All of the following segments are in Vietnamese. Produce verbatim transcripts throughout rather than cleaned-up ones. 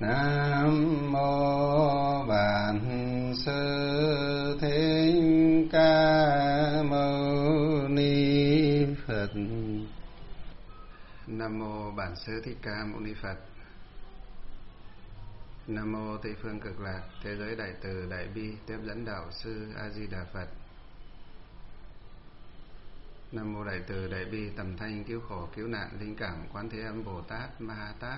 Nam mô Bản Sư Thích Ca Mâu Ni Phật. Nam mô Bản Sư Thích Ca Mâu Ni Phật. Nam mô Tây phương Cực Lạc Thế giới Đại Từ Đại Bi Tiếp dẫn Đạo Sư A Di Đà Phật. Nam mô Đại Từ Đại Bi Tầm Thanh Cứu Khổ Cứu Nạn Linh Cảm Quán Thế Âm Bồ Tát Ma Ha Tát.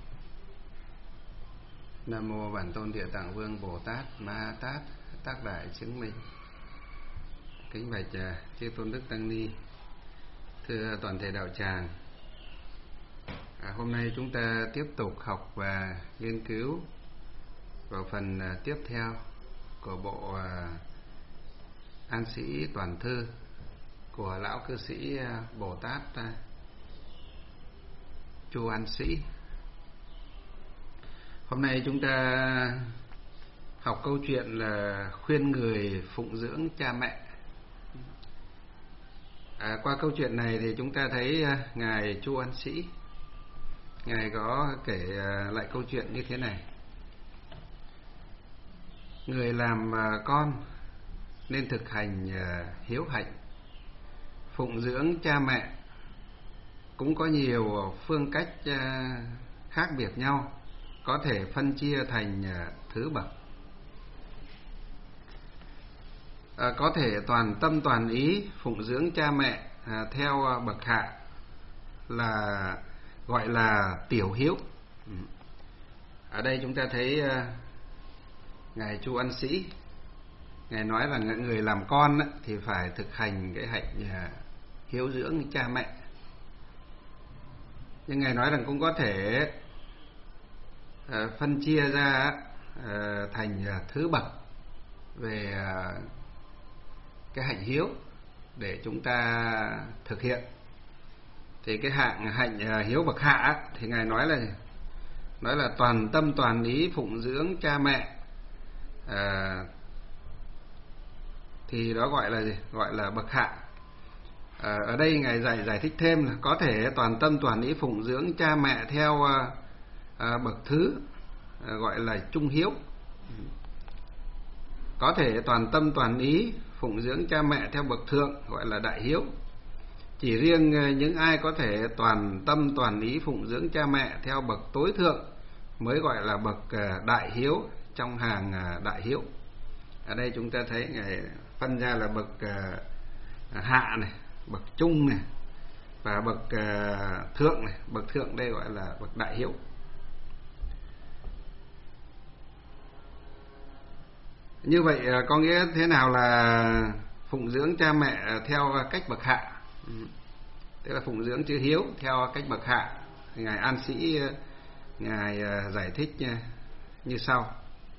Nam mô Bản Tôn Địa Tạng Vương Bồ Tát Ma Ha Tát Tác Đại Chứng Minh. Kính bạch chư tôn đức tăng ni, thưa toàn thể đạo tràng. À, hôm nay chúng ta tiếp tục học và nghiên cứu vào phần à, tiếp theo của bộ à, An Sĩ Toàn Thư của lão cư sĩ à, Bồ Tát à, Chu An Sĩ. Hôm nay chúng ta học câu chuyện là khuyên người phụng dưỡng cha mẹ. À, qua câu chuyện này thì chúng ta thấy à, ngài Chu An Sĩ, ngài có kể lại câu chuyện như thế này: người làm con nên thực hành hiếu hạnh, phụng dưỡng cha mẹ cũng có nhiều phương cách khác biệt nhau, có thể phân chia thành thứ bậc. À, có thể toàn tâm toàn ý phụng dưỡng cha mẹ à, theo bậc hạ là gọi là tiểu hiếu. Ở đây chúng ta thấy uh, ngài Chu An Sĩ, ngài nói là người làm con á, thì phải thực hành cái hạnh uh, hiếu dưỡng cha mẹ. Nhưng ngài nói rằng cũng có thể uh, phân chia ra uh, thành uh, thứ bậc về uh, cái hạnh hiếu để chúng ta thực hiện. Thì cái hạng hạnh hiếu bậc hạ thì ngài nói là nói là toàn tâm toàn ý phụng dưỡng cha mẹ, à, thì đó gọi là gì? Gọi là bậc hạ. À, ở đây ngài giải giải thích thêm là có thể toàn tâm toàn ý phụng dưỡng cha mẹ theo à, à, bậc thứ, à, gọi là trung hiếu. Có thể toàn tâm toàn ý phụng dưỡng cha mẹ theo bậc thượng, gọi là đại hiếu. Chỉ riêng những ai có thể toàn tâm toàn ý phụng dưỡng cha mẹ theo bậc tối thượng mới gọi là bậc đại hiếu trong hàng đại hiếu. Ở đây chúng ta thấy ngài phân ra là bậc hạ này, bậc trung này và bậc thượng này. Bậc thượng đây gọi là bậc đại hiếu. Như vậy có nghĩa thế nào là phụng dưỡng cha mẹ theo cách bậc hạ? Tức là phụng dưỡng chữ hiếu theo cách bậc hạ. Ngài An Sĩ ngài giải thích như sau: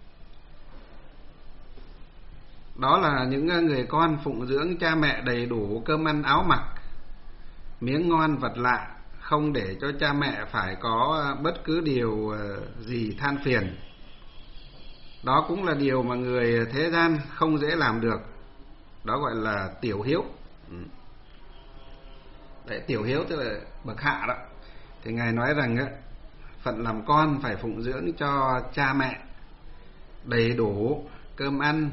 đó là những người con phụng dưỡng cha mẹ đầy đủ cơm ăn áo mặc, miếng ngon vật lạ, không để cho cha mẹ phải có bất cứ điều gì than phiền. Đó cũng là điều mà người thế gian không dễ làm được. Đó gọi là tiểu hiếu. Đấy, tiểu hiếu tức là bậc hạ đó. Thì ngài nói rằng á, phận làm con phải phụng dưỡng cho cha mẹ đầy đủ cơm ăn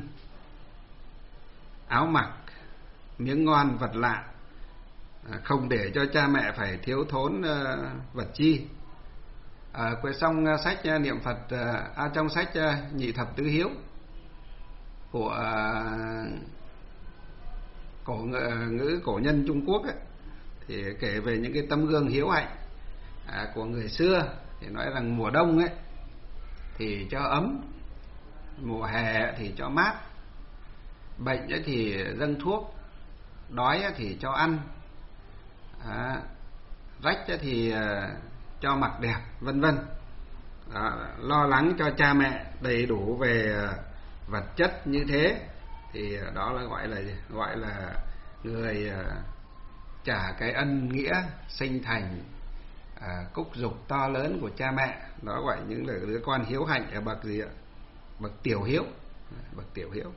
áo mặc, miếng ngon vật lạ, không để cho cha mẹ phải thiếu thốn vật chi. À, trong sách niệm Phật, à, trong sách Nhị Thập Tứ Hiếu của cổ ngữ cổ nhân Trung Quốc ấy, thì kể về những cái tấm gương hiếu hạnh à, của người xưa. Thì nói rằng mùa đông ấy thì cho ấm, mùa hè thì cho mát, bệnh ấy thì dâng thuốc, đói ấy thì cho ăn, à, rách ấy thì cho mặc đẹp, vân vân. Lo lắng cho cha mẹ đầy đủ về vật chất như thế thì đó là gọi là gì? Gọi là người trả cái ân nghĩa sinh thành à, cúc dục to lớn của cha mẹ. Đó gọi những là đứa con hiếu hạnh ở bậc gì ạ? Bậc tiểu hiếu. Bậc tiểu hiếu.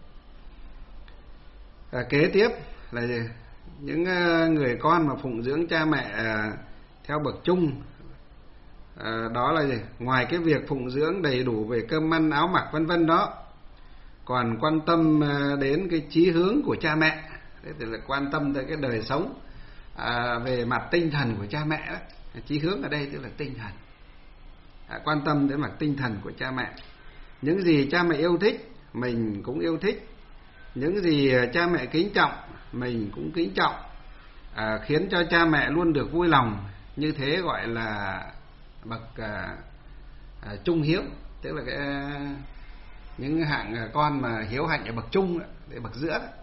À, kế tiếp là gì? Những người con mà phụng dưỡng cha mẹ à, theo bậc trung à, đó là gì? Ngoài cái việc phụng dưỡng đầy đủ về cơm ăn áo mặc vân vân đó, còn quan tâm đến cái chí hướng của cha mẹ. Thế thì là quan tâm tới cái đời sống à, về mặt tinh thần của cha mẹ đó. Chí hướng ở đây tức là tinh thần, à, quan tâm đến mặt tinh thần của cha mẹ. Những gì cha mẹ yêu thích mình cũng yêu thích, những gì cha mẹ kính trọng mình cũng kính trọng, à, khiến cho cha mẹ luôn được vui lòng. Như thế gọi là bậc à, à, trung hiếu, tức là cái những hạng con mà hiếu hạnh ở bậc trung đó, để bậc giữa đó.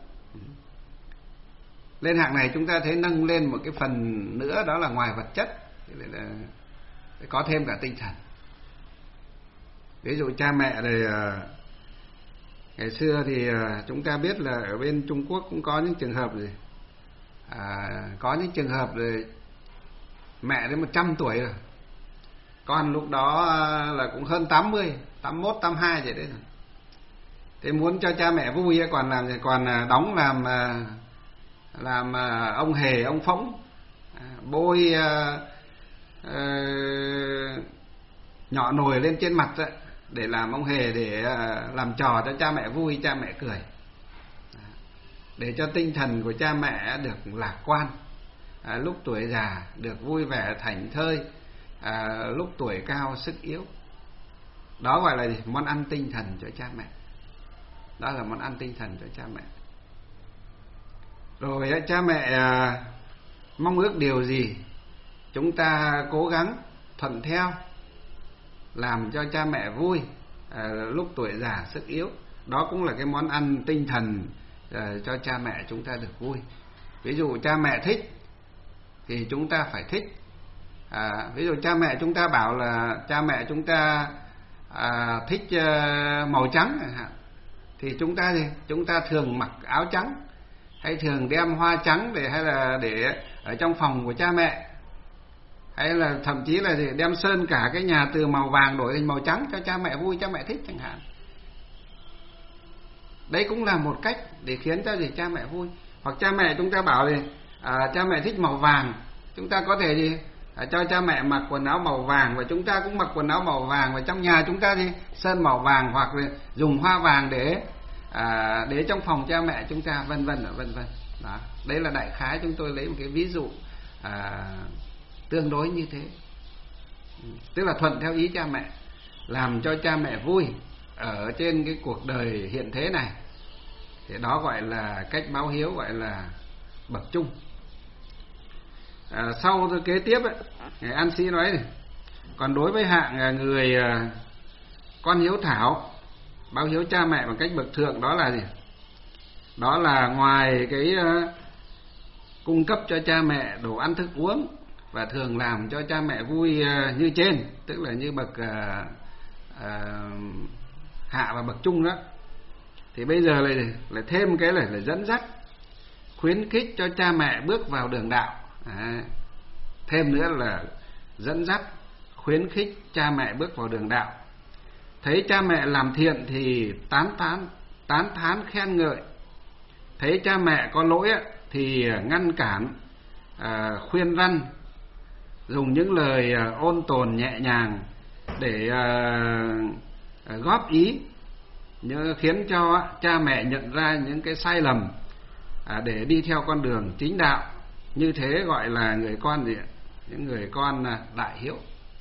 Lên hạng này chúng ta thấy nâng lên một cái phần nữa, đó là ngoài vật chất thì là có thêm cả tinh thần. Ví dụ cha mẹ này, ngày xưa thì chúng ta biết là ở bên Trung Quốc cũng có những trường hợp gì à, có những trường hợp rồi mẹ đến một trăm tuổi rồi, con lúc đó là cũng hơn tám mươi, tám mươi mốt, tám mươi hai vậy đấy. Thế muốn cho cha mẹ vui còn làm gì, còn đóng làm làm ông hề ông phỗng, bôi uh, uh, nhỏ nồi lên trên mặt đấy, để làm ông hề, để uh, làm trò cho cha mẹ vui, cha mẹ cười, để cho tinh thần của cha mẹ được lạc quan, à, lúc tuổi già được vui vẻ thảnh thơi, à, lúc tuổi cao sức yếu. Đó gọi là gì? Món ăn tinh thần cho cha mẹ. Đó là món ăn tinh thần cho cha mẹ. Rồi cha mẹ à, mong ước điều gì chúng ta cố gắng thuận theo, làm cho cha mẹ vui à, lúc tuổi già sức yếu. Đó cũng là cái món ăn tinh thần à, cho cha mẹ chúng ta được vui. Ví dụ cha mẹ thích thì chúng ta phải thích, à, ví dụ cha mẹ chúng ta bảo là cha mẹ chúng ta à, thích uh, màu trắng chẳng hạn, thì chúng ta gì chúng ta thường mặc áo trắng, hay thường đem hoa trắng để, hay là để ở trong phòng của cha mẹ, hay là thậm chí là gì đem sơn cả cái nhà từ màu vàng đổi thành màu trắng cho cha mẹ vui, cha mẹ thích chẳng hạn. Đấy cũng là một cách để khiến cho gì cha mẹ vui. Hoặc cha mẹ chúng ta bảo gì à, cha mẹ thích màu vàng, chúng ta có thể gì à, cho cha mẹ mặc quần áo màu vàng, và chúng ta cũng mặc quần áo màu vàng, và trong nhà chúng ta gì sơn màu vàng, hoặc là dùng hoa vàng để à, để trong phòng cha mẹ chúng ta, vân vân vân vân. Đó, đấy là đại khái chúng tôi lấy một cái ví dụ à, tương đối như thế, tức là thuận theo ý cha mẹ, làm cho cha mẹ vui ở trên cái cuộc đời hiện thế này. Thì đó gọi là cách báo hiếu, gọi là bậc trung. À, sau rồi kế tiếp ấy, Ngài An Sĩ nói này, còn đối với hạng người con hiếu thảo, báo hiếu cha mẹ bằng cách bậc thượng, đó là gì? Đó là ngoài cái uh, cung cấp cho cha mẹ đồ ăn thức uống, và thường làm cho cha mẹ vui uh, như trên, tức là như bậc uh, uh, hạ và bậc trung đó, thì bây giờ lại lại thêm cái này là dẫn dắt, khuyến khích cho cha mẹ bước vào đường đạo. À, thêm nữa là dẫn dắt, khuyến khích cha mẹ bước vào đường đạo. Thấy cha mẹ làm thiện thì tán tán tán thán khen ngợi, thấy cha mẹ có lỗi thì ngăn cản, à, khuyên răn, dùng những lời ôn tồn nhẹ nhàng để à, góp ý, nhưng khiến cho cha mẹ nhận ra những cái sai lầm, à, để đi theo con đường chính đạo. Như thế gọi là người con gì? Những người con đại hiếu.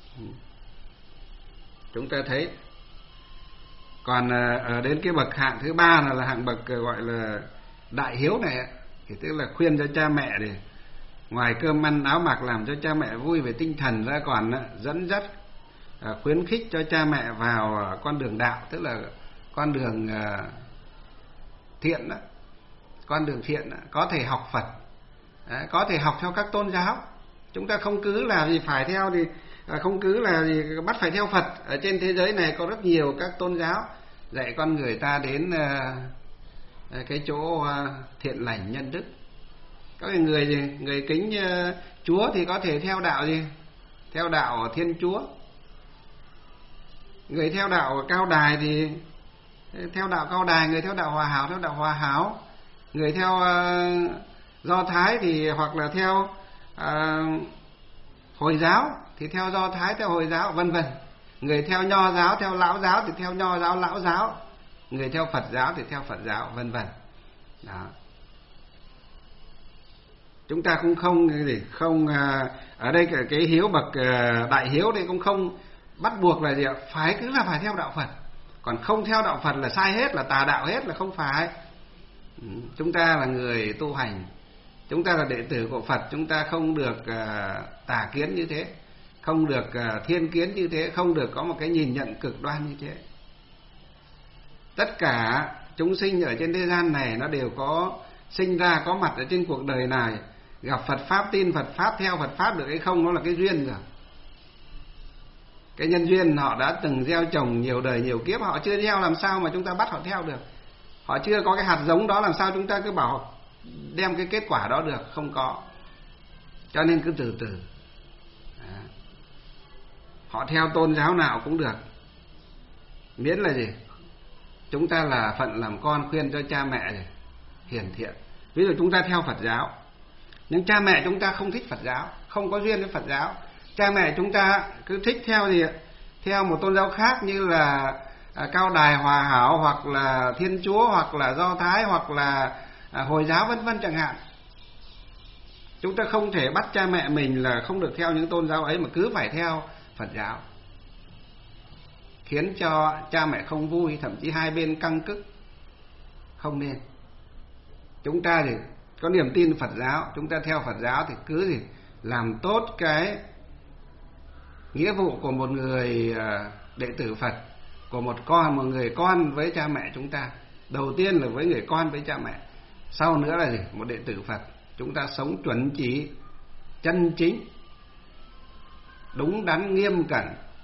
Chúng ta thấy. Còn ở đến cái bậc hạng thứ ba là, là hạng bậc gọi là đại hiếu này, thì tức là khuyên cho cha mẹ để ngoài cơm ăn áo mặc làm cho cha mẹ vui về tinh thần ra, còn dẫn dắt, khuyến khích cho cha mẹ vào con đường đạo, tức là con đường thiện đó, con đường thiện đó. Có thể học Phật, đấy, có thể học theo các tôn giáo. Chúng ta không cứ là gì phải theo thì không cứ là gì bắt phải theo Phật. Ở trên thế giới này có rất nhiều các tôn giáo dạy con người ta đến uh, cái chỗ uh, thiện lành nhân đức. Có người gì người kính uh, Chúa thì có thể theo đạo gì? Theo đạo Thiên Chúa. Người theo đạo Cao Đài thì theo đạo Cao Đài, người theo đạo Hòa Hảo theo đạo Hòa Hảo, người theo uh, Do Thái thì hoặc là theo uh, Hồi giáo thì theo Do Thái, theo Hồi giáo, vân vân. Người theo Nho giáo, theo Lão giáo thì theo Nho giáo, Lão giáo. Người theo Phật giáo thì theo Phật giáo, vân vân. Đó. Chúng ta cũng không gì không ở đây cái hiếu bậc đại hiếu đây cũng không bắt buộc là gì ạ? Phải cứ là phải theo đạo Phật. Còn không theo đạo Phật là sai hết, là tà đạo hết, là không phải. Chúng ta là người tu hành, chúng ta là đệ tử của Phật, chúng ta không được uh, tà kiến như thế, không được uh, thiên kiến như thế, không được có một cái nhìn nhận cực đoan như thế. Tất cả chúng sinh ở trên thế gian này nó đều có sinh ra, có mặt ở trên cuộc đời này, gặp Phật Pháp, tin Phật Pháp, theo Phật Pháp được hay không, nó là cái duyên rồi. Cái nhân duyên họ đã từng gieo trồng nhiều đời nhiều kiếp, họ chưa gieo làm sao mà chúng ta bắt họ theo được. Họ chưa có cái hạt giống đó, làm sao chúng ta cứ bảo đem cái kết quả đó được, không có. Cho nên cứ từ từ. Đó. Họ theo tôn giáo nào cũng được, miễn là gì? Chúng ta là phận làm con, khuyên cho cha mẹ gì? Hiền thiện. Ví dụ chúng ta theo Phật giáo, nhưng cha mẹ chúng ta không thích Phật giáo, không có duyên với Phật giáo. Cha mẹ chúng ta cứ thích theo gì? Theo một tôn giáo khác như là à, Cao Đài, Hòa Hảo, hoặc là Thiên Chúa, hoặc là Do Thái, hoặc là à, Hồi giáo, vân vân chẳng hạn. Chúng ta không thể bắt cha mẹ mình là không được theo những tôn giáo ấy mà cứ phải theo Phật giáo, khiến cho cha mẹ không vui, thậm chí hai bên căng cức. Không nên. Chúng ta thì có niềm tin Phật giáo, chúng ta theo Phật giáo thì cứ gì làm tốt cái nghĩa vụ của một người đệ tử Phật, của một con, một người con với cha mẹ chúng ta. Đầu tiên là với người con với cha mẹ, sau nữa là gì? Một đệ tử Phật. Chúng ta sống chuẩn chỉ, chân chính, đúng đắn, nghiêm cẩn,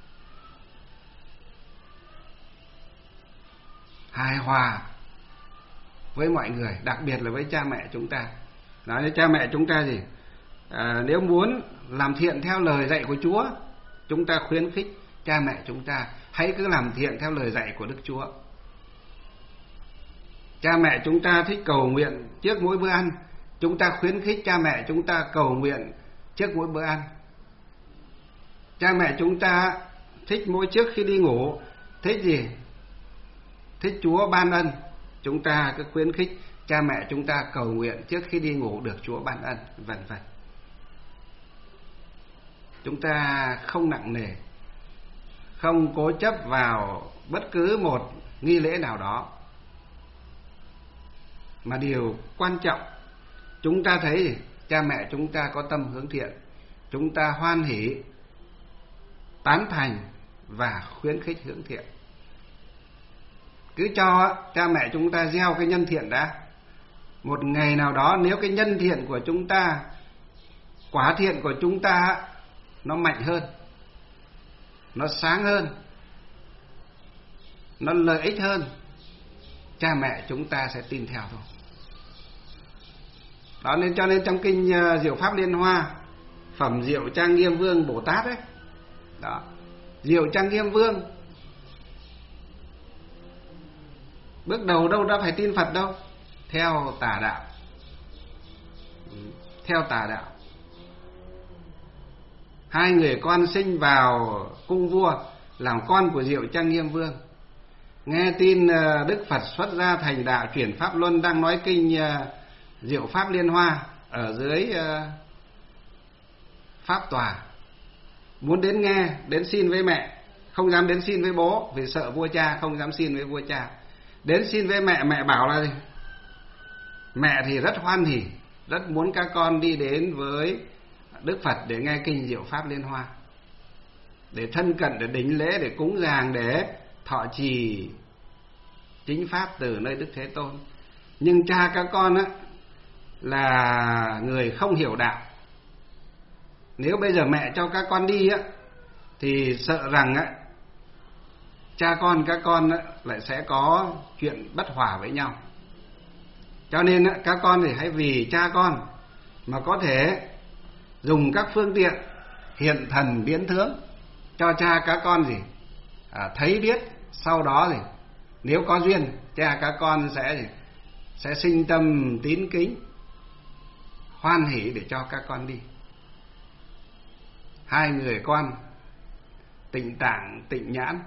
hài hòa với mọi người, đặc biệt là với cha mẹ chúng ta. Nói với cha mẹ chúng ta gì? À, nếu muốn làm thiện theo lời dạy của Chúa, chúng ta khuyến khích cha mẹ chúng ta hãy cứ làm thiện theo lời dạy của Đức Chúa. Cha mẹ chúng ta thích cầu nguyện trước mỗi bữa ăn, chúng ta khuyến khích cha mẹ chúng ta cầu nguyện trước mỗi bữa ăn. Cha mẹ chúng ta thích mỗi trước khi đi ngủ, thích gì? Thích Chúa ban ân, chúng ta cứ khuyến khích cha mẹ chúng ta cầu nguyện trước khi đi ngủ được Chúa ban ân, vân vân. Chúng ta không nặng nề, không cố chấp vào bất cứ một nghi lễ nào đó, mà điều quan trọng chúng ta thấy cha mẹ chúng ta có tâm hướng thiện, chúng ta hoan hỉ, tán thành và khuyến khích hướng thiện. Cứ cho cha mẹ chúng ta gieo cái nhân thiện đã. Một ngày nào đó nếu cái nhân thiện của chúng ta, quả thiện của chúng ta nó mạnh hơn, nó sáng hơn, nó lợi ích hơn, cha mẹ chúng ta sẽ tin theo thôi. Đó nên cho nên trong kinh uh, Diệu Pháp Liên Hoa, phẩm Diệu Trang Nghiêm Vương Bồ Tát ấy, đó, Diệu Trang Nghiêm Vương bước đầu đâu đã phải tin Phật đâu, theo tà đạo, theo tà đạo. Hai người con sinh vào cung vua làm con của Diệu Trang Nghiêm Vương, nghe tin Đức Phật xuất gia thành đạo, chuyển pháp luân, đang nói kinh Diệu Pháp Liên Hoa ở dưới pháp tòa, muốn đến nghe, đến xin với mẹ, không dám đến xin với bố vì sợ vua cha, không dám xin với vua cha. Đến xin với mẹ, mẹ bảo là gì? Mẹ thì rất hoan hỉ, rất muốn các con đi đến với Đức Phật để nghe kinh Diệu Pháp Liên Hoa, để thân cận, để đính lễ, để cúng dường, để thọ trì chính pháp từ nơi Đức Thế Tôn. Nhưng cha các con á là người không hiểu đạo. Nếu bây giờ mẹ cho các con đi á thì sợ rằng á cha con các con á lại sẽ có chuyện bất hòa với nhau. Cho nên á, các con thì hãy vì cha con mà có thể dùng các phương tiện hiện thần biến tướng cho cha các con gì à, thấy biết, sau đó gì nếu có duyên cha các con sẽ gì sẽ sinh tâm tín kính, hoan hỷ để cho các con đi. hai người con Tịnh Tạng, Tịnh Nhãn.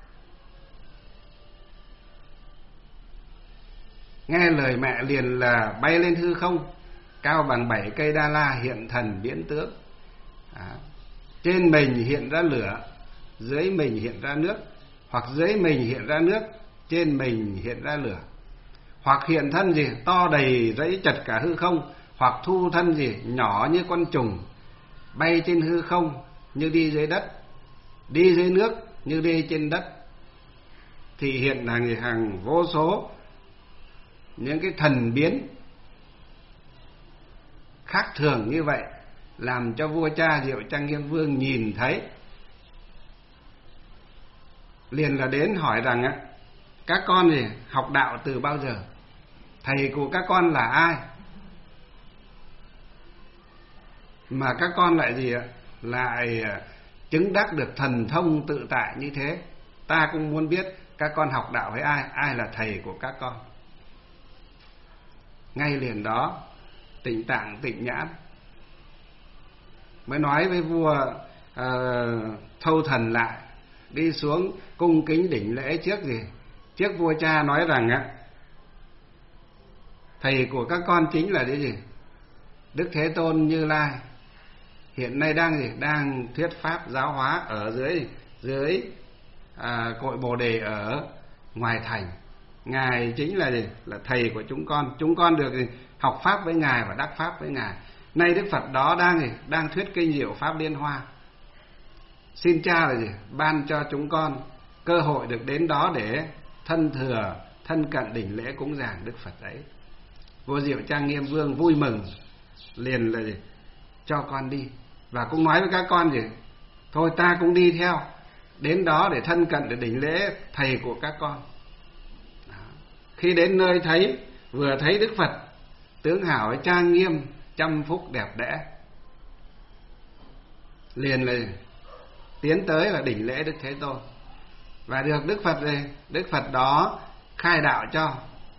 Nghe lời mẹ liền là bay lên hư không, cao bằng bảy cây đa la, hiện thần biến tướng. À, trên mình hiện ra lửa, dưới mình hiện ra nước, hoặc dưới mình hiện ra nước, trên mình hiện ra lửa. Hoặc hiện thân gì to đầy rẫy chật cả hư không, hoặc thu thân gì nhỏ như con trùng, bay trên hư không như đi dưới đất, đi dưới nước như đi trên đất. Thì hiện hàng hàng vô số những cái thần biến khác thường như vậy, làm cho vua cha Diệu Trang Nghiêm Vương nhìn thấy, liền là đến hỏi rằng á, các con gì học đạo từ bao giờ, thầy của các con là ai mà các con lại gì ạ, lại chứng đắc được thần thông tự tại như thế. Ta cũng muốn biết các con học đạo với ai, ai là thầy của các con. Ngay liền đó Tịnh Tạng, Tịnh Nhãn mới nói với vua uh, Thâu Thần lại, đi xuống cung kính đỉnh lễ trước gì, trước vua cha, nói rằng á, thầy của các con chính là cái gì, Đức Thế Tôn Như Lai, hiện nay đang gì, đang thuyết pháp giáo hóa ở dưới dưới à, cội Bồ Đề ở ngoài thành. Ngài chính là gì, là thầy của chúng con. Chúng con được gì, học pháp với ngài và đắc pháp với ngài. Nay Đức Phật đó đang gì, đang thuyết kinh diệu pháp Liên Hoa. Xin cha là gì, ban cho chúng con cơ hội được đến đó để thân thừa, thân cận đỉnh lễ cúng dường Đức Phật ấy. Vua Diệu Trang Nghiêm Vương vui mừng, liền là gì, cho con đi. Và cũng nói với các con gì, thôi ta cũng đi theo, đến đó để thân cận để đỉnh lễ thầy của các con. Đó. Khi đến nơi thấy, vừa thấy Đức Phật tướng hảo trang nghiêm, trăm phúc đẹp đẽ, liền là tiến tới là đỉnh lễ Đức Thế Tôn. Và được Đức Phật này, Đức Phật đó khai đạo cho,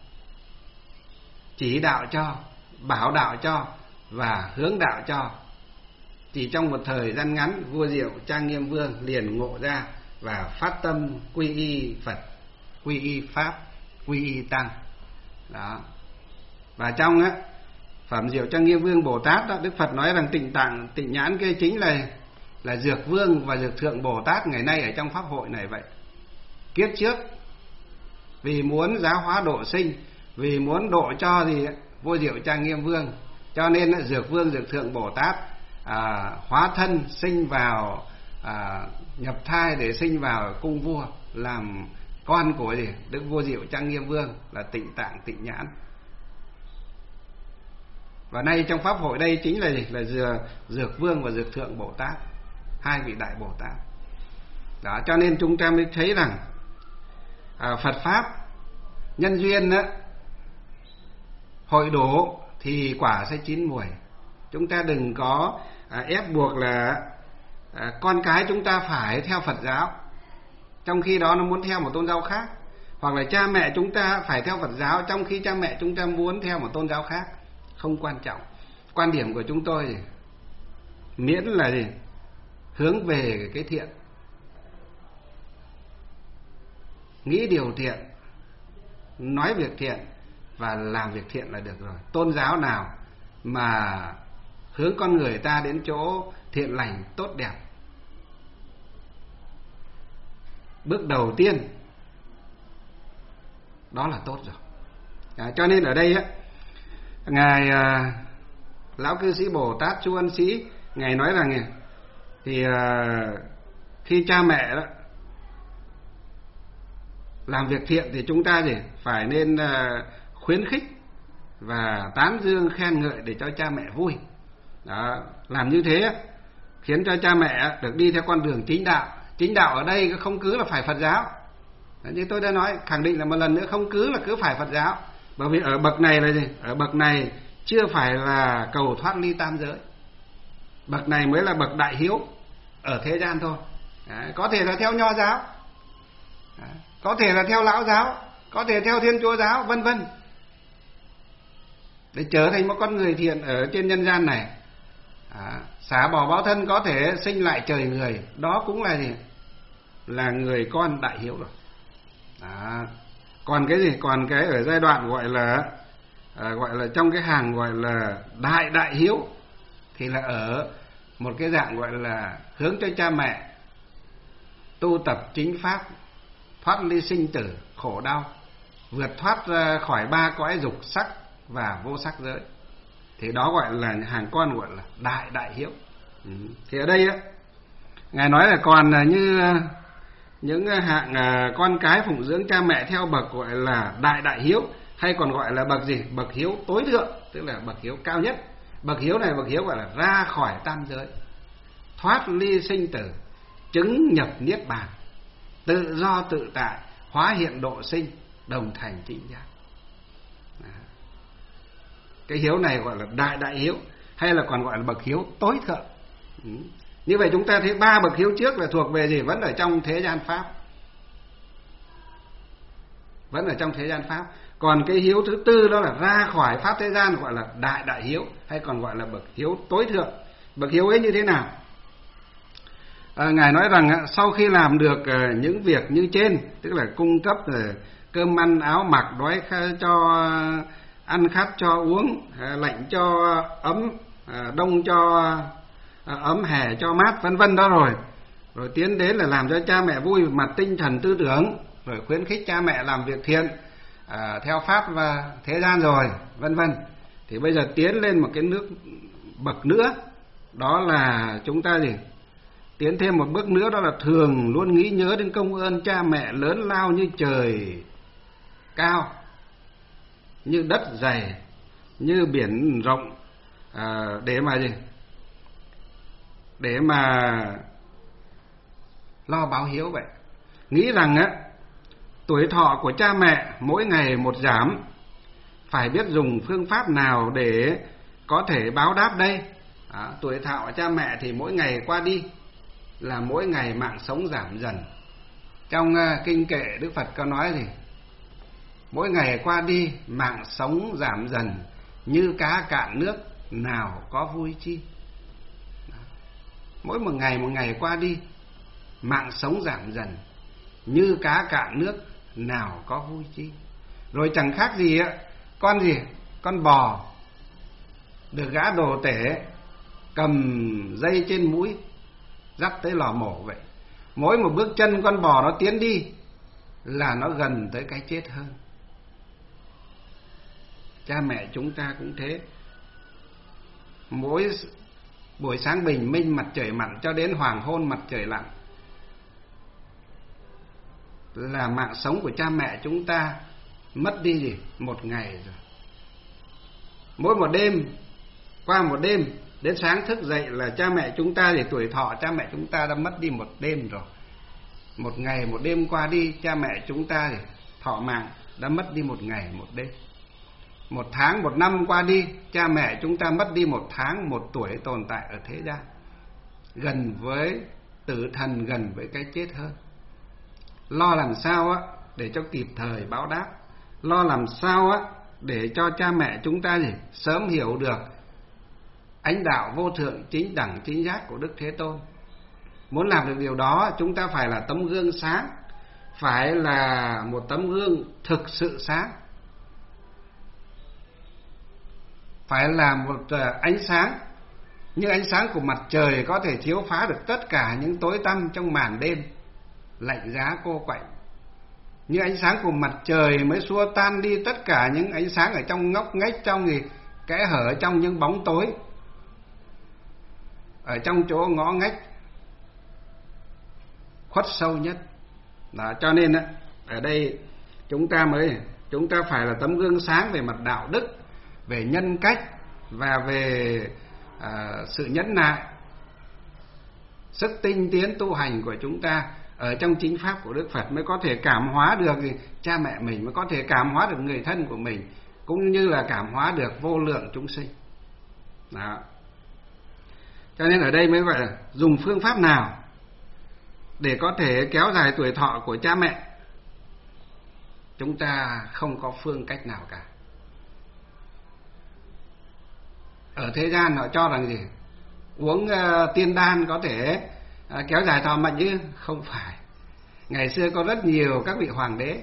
chỉ đạo cho, bảo đạo cho và hướng đạo cho. Chỉ trong một thời gian ngắn, vua Diệu Trang Nghiêm Vương liền ngộ ra và phát tâm quy y Phật, quy y Pháp, quy y Tăng. Đó. Và trong á, phẩm Diệu Trang Nghiêm Vương Bồ Tát đó, Đức Phật nói rằng Tịnh Tạng, Tịnh Nhãn kia chính là là Dược Vương và Dược Thượng Bồ Tát ngày nay ở trong pháp hội này vậy. Kiếp trước vì muốn giáo hóa độ sinh, vì muốn độ cho gì vua Diệu Trang Nghiêm Vương, cho nên Dược Vương, Dược Thượng Bồ Tát à, hóa thân sinh vào à, nhập thai để sinh vào cung vua, làm con của gì Đức vua Diệu Trang Nghiêm Vương là Tịnh Tạng, Tịnh Nhãn. Và nay trong pháp hội đây chính là gì, là Dược Vương và Dược Thượng Bồ Tát, hai vị đại Bồ Tát. Đó, cho nên chúng ta mới thấy rằng à, Phật pháp nhân duyên đó, hội đổ thì quả sẽ chín mùi. Chúng ta đừng có à, ép buộc là à, con cái chúng ta phải theo Phật giáo, trong khi đó nó muốn theo một tôn giáo khác, hoặc là cha mẹ chúng ta phải theo Phật giáo, trong khi cha mẹ chúng ta muốn theo một tôn giáo khác. Không quan trọng. Quan điểm của chúng tôi miễn là gì, hướng về cái thiện, nghĩ điều thiện, nói việc thiện và làm việc thiện là được rồi. Tôn giáo nào mà hướng con người ta đến chỗ thiện lành tốt đẹp, bước đầu tiên đó là tốt rồi. À, cho nên ở đây á, ngài à, lão cư sĩ Bồ Tát Chu Ân Sĩ, ngài nói rằng thì à, khi cha mẹ đó làm việc thiện thì chúng ta gì phải nên à, khuyến khích và tán dương khen ngợi để cho cha mẹ vui. Đó, làm như thế khiến cho cha mẹ được đi theo con đường chính đạo. Chính đạo ở đây không cứ là phải Phật giáo. Như tôi đã nói, khẳng định là một lần nữa, không cứ là cứ phải Phật giáo. Bởi vì ở bậc này là gì? Ở bậc này chưa phải là cầu thoát ly tam giới. Bậc này mới là bậc đại hiếu ở thế gian thôi. Đấy, có thể là theo Nho giáo, đấy, có thể là theo Lão giáo, có thể theo Thiên Chúa giáo, vân vân, để trở thành một con người thiện ở trên nhân gian này. À, xả bỏ báo thân có thể sinh lại trời người, đó cũng là gì? Là người con đại hiếu rồi. Đó. Còn cái gì? Còn cái ở giai đoạn gọi là à, gọi là trong cái hàng gọi là đại đại hiếu thì là ở một cái dạng gọi là hướng cho cha mẹ tu tập chính pháp, thoát ly sinh tử khổ đau, vượt thoát ra khỏi ba cõi dục sắc và vô sắc giới, thì đó gọi là hàng con gọi là đại đại hiếu. Ừ. Thì ở đây á, ngài nói là còn là như những hạng con cái phụng dưỡng cha mẹ theo bậc gọi là đại đại hiếu, hay còn gọi là bậc gì? Bậc hiếu tối thượng, tức là bậc hiếu cao nhất. Bậc hiếu này bậc hiếu gọi là ra khỏi tam giới, thoát ly sinh tử, chứng nhập niết bàn, tự do tự tại, hóa hiện độ sinh, đồng thành chính giác. Cái hiếu này gọi là đại đại hiếu, hay là còn gọi là bậc hiếu tối thượng. Ừ. Như vậy chúng ta thấy ba bậc hiếu trước là thuộc về gì? Vẫn ở trong thế gian pháp, vẫn ở trong thế gian pháp. Còn cái hiếu thứ tư đó là ra khỏi pháp thế gian, gọi là đại đại hiếu, hay còn gọi là bậc hiếu tối thượng. Bậc hiếu ấy như thế nào? À, ngài nói rằng sau khi làm được những việc như trên, tức là cung cấp cơm ăn áo mặc, đói cho ăn khát cho uống, lạnh cho ấm, đông cho ấm, hè cho mát, vân vân đó rồi, rồi tiến đến là làm cho cha mẹ vui mặt tinh thần tư tưởng, rồi khuyến khích cha mẹ làm việc thiện à, theo pháp và thế gian rồi, vân vân. Thì bây giờ tiến lên một cái nước bậc nữa, đó là chúng ta gì? Tiến thêm một bước nữa, đó là thường luôn nghĩ nhớ đến công ơn cha mẹ lớn lao như trời cao, như đất dày, như biển rộng, à, để mà gì? Để mà lo báo hiếu vậy. Nghĩ rằng á, tuổi thọ của cha mẹ mỗi ngày một giảm, phải biết dùng phương pháp nào để có thể báo đáp đây. À, tuổi thọ của cha mẹ thì mỗi ngày qua đi là mỗi ngày mạng sống giảm dần. Trong uh, kinh kệ Đức Phật có nói gì? Mỗi ngày qua đi mạng sống giảm dần, như cá cạn nước nào có vui chi. Đó. Mỗi một ngày một ngày qua đi mạng sống giảm dần, như cá cạn nước nào có vui chi. Rồi chẳng khác gì á, con gì? Con bò được gã đồ tể cầm dây trên mũi dắt tới lò mổ vậy. Mỗi một bước chân con bò nó tiến đi là nó gần tới cái chết hơn. Cha mẹ chúng ta cũng thế. Mỗi buổi sáng bình minh mặt trời mặn cho đến hoàng hôn mặt trời lặn là mạng sống của cha mẹ chúng ta mất đi gì? Một ngày rồi. Mỗi một đêm, qua một đêm đến sáng thức dậy là cha mẹ chúng ta thì tuổi thọ cha mẹ chúng ta đã mất đi một đêm rồi. Một ngày một đêm qua đi, cha mẹ chúng ta thì thọ mạng đã mất đi một ngày một đêm. Một tháng một năm qua đi, cha mẹ chúng ta mất đi một tháng một tuổi tồn tại ở thế gian, gần với tử thần, gần với cái chết hơn. Lo làm sao á để cho kịp thời báo đáp, lo làm sao á để cho cha mẹ chúng ta gì sớm hiểu được ánh đạo vô thượng chính đẳng chính giác của Đức Thế Tôn. Muốn làm được điều đó, chúng ta phải là tấm gương sáng, phải là một tấm gương thực sự sáng, phải là một ánh sáng như ánh sáng của mặt trời có thể chiếu phá được tất cả những tối tăm trong màn đêm lạnh giá cô quạnh. Như ánh sáng của mặt trời mới xua tan đi tất cả những ánh sáng ở trong ngóc ngách, trong gì kẽ hở, trong những bóng tối, ở trong chỗ ngõ ngách khuất sâu nhất. Đó, cho nên á, ở đây chúng ta mới chúng ta phải là tấm gương sáng về mặt đạo đức, về nhân cách và về à, sự nhẫn nại, sức tinh tiến tu hành của chúng ta ở trong chính pháp của Đức Phật mới có thể cảm hóa được gì? Cha mẹ mình, mới có thể cảm hóa được người thân của mình, cũng như là cảm hóa được vô lượng chúng sinh. Đó. Cho nên ở đây mới gọi là dùng phương pháp nào để có thể kéo dài tuổi thọ của cha mẹ. Chúng ta không có phương cách nào cả. Ở thế gian họ cho rằng gì? uống uh, tiên đan có thể uh, kéo dài thọ mệnh chứ? Không phải. Ngày xưa có rất nhiều các vị hoàng đế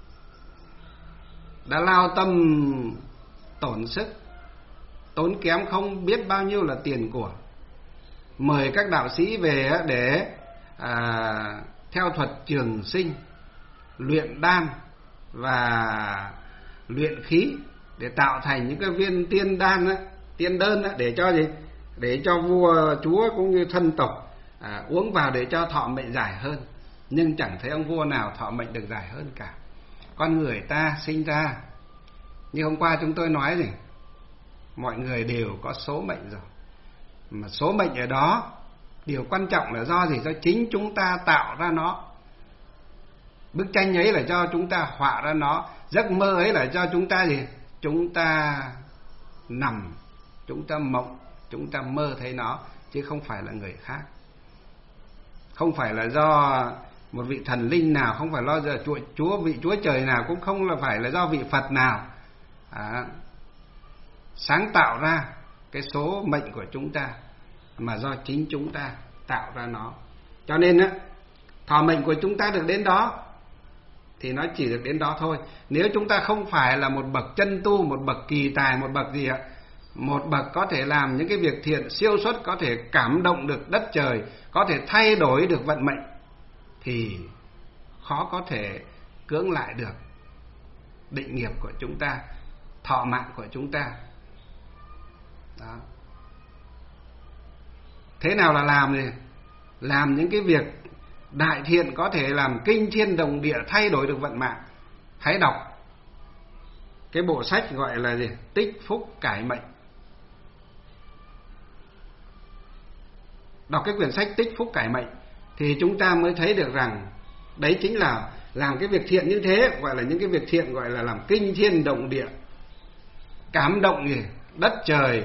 đã lao tâm tổn sức, tốn kém không biết bao nhiêu là tiền của, mời các đạo sĩ về để à, theo thuật trường sinh, luyện đan và luyện khí để tạo thành những cái viên tiên đan, tiên đơn để cho gì? Để cho vua chúa cũng như thân tộc à, uống vào để cho thọ mệnh dài hơn. Nhưng chẳng thấy ông vua nào thọ mệnh được dài hơn cả. Con người ta sinh ra, như hôm qua chúng tôi nói gì, mọi người đều có số mệnh rồi. Mà số mệnh ở đó, điều quan trọng là do gì? Do chính chúng ta tạo ra nó. Bức tranh ấy là do chúng ta họa ra nó. Giấc mơ ấy là do chúng ta gì? Chúng ta nằm, chúng ta mộng, chúng ta mơ thấy nó, chứ không phải là người khác. Không phải là do một vị thần linh nào, không phải lo do chúa, chúa vị chúa trời nào, cũng không là phải là do vị Phật nào à, sáng tạo ra cái số mệnh của chúng ta, mà do chính chúng ta tạo ra nó. Cho nên á, thọ mệnh của chúng ta được đến đó thì nó chỉ được đến đó thôi. Nếu chúng ta không phải là một bậc chân tu, một bậc kỳ tài, một bậc gì ạ, một bậc có thể làm những cái việc thiện siêu xuất, có thể cảm động được đất trời, có thể thay đổi được vận mệnh, thì khó có thể cưỡng lại được định nghiệp của chúng ta, thọ mạng của chúng ta. Đó. Thế nào là làm gì? Làm những cái việc đại thiện có thể làm kinh thiên động địa, thay đổi được vận mạng. Hãy đọc cái bộ sách gọi là gì? Tích phúc cải mệnh. Đọc cái quyển sách Tích phúc cải mệnh thì chúng ta mới thấy được rằng đấy chính là làm cái việc thiện như thế, gọi là những cái việc thiện gọi là làm kinh thiên động địa, cảm động gì? Đất trời,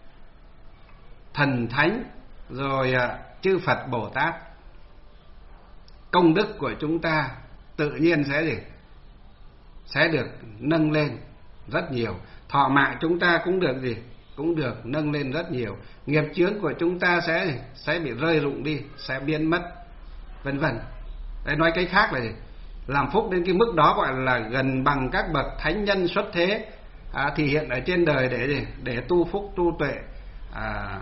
thần thánh, rồi chư Phật Bồ Tát. Công đức của chúng ta tự nhiên sẽ gì? Sẽ được nâng lên rất nhiều. Thọ mạng chúng ta cũng được gì? Cũng được nâng lên rất nhiều. Nghiệp chướng của chúng ta sẽ sẽ bị rơi rụng đi, sẽ biến mất, vân vân. Đấy, nói cách khác là gì? Làm phúc đến cái mức đó gọi là gần bằng các bậc thánh nhân xuất thế à, thì hiện ở trên đời để gì? Để tu phúc tu tuệ, à,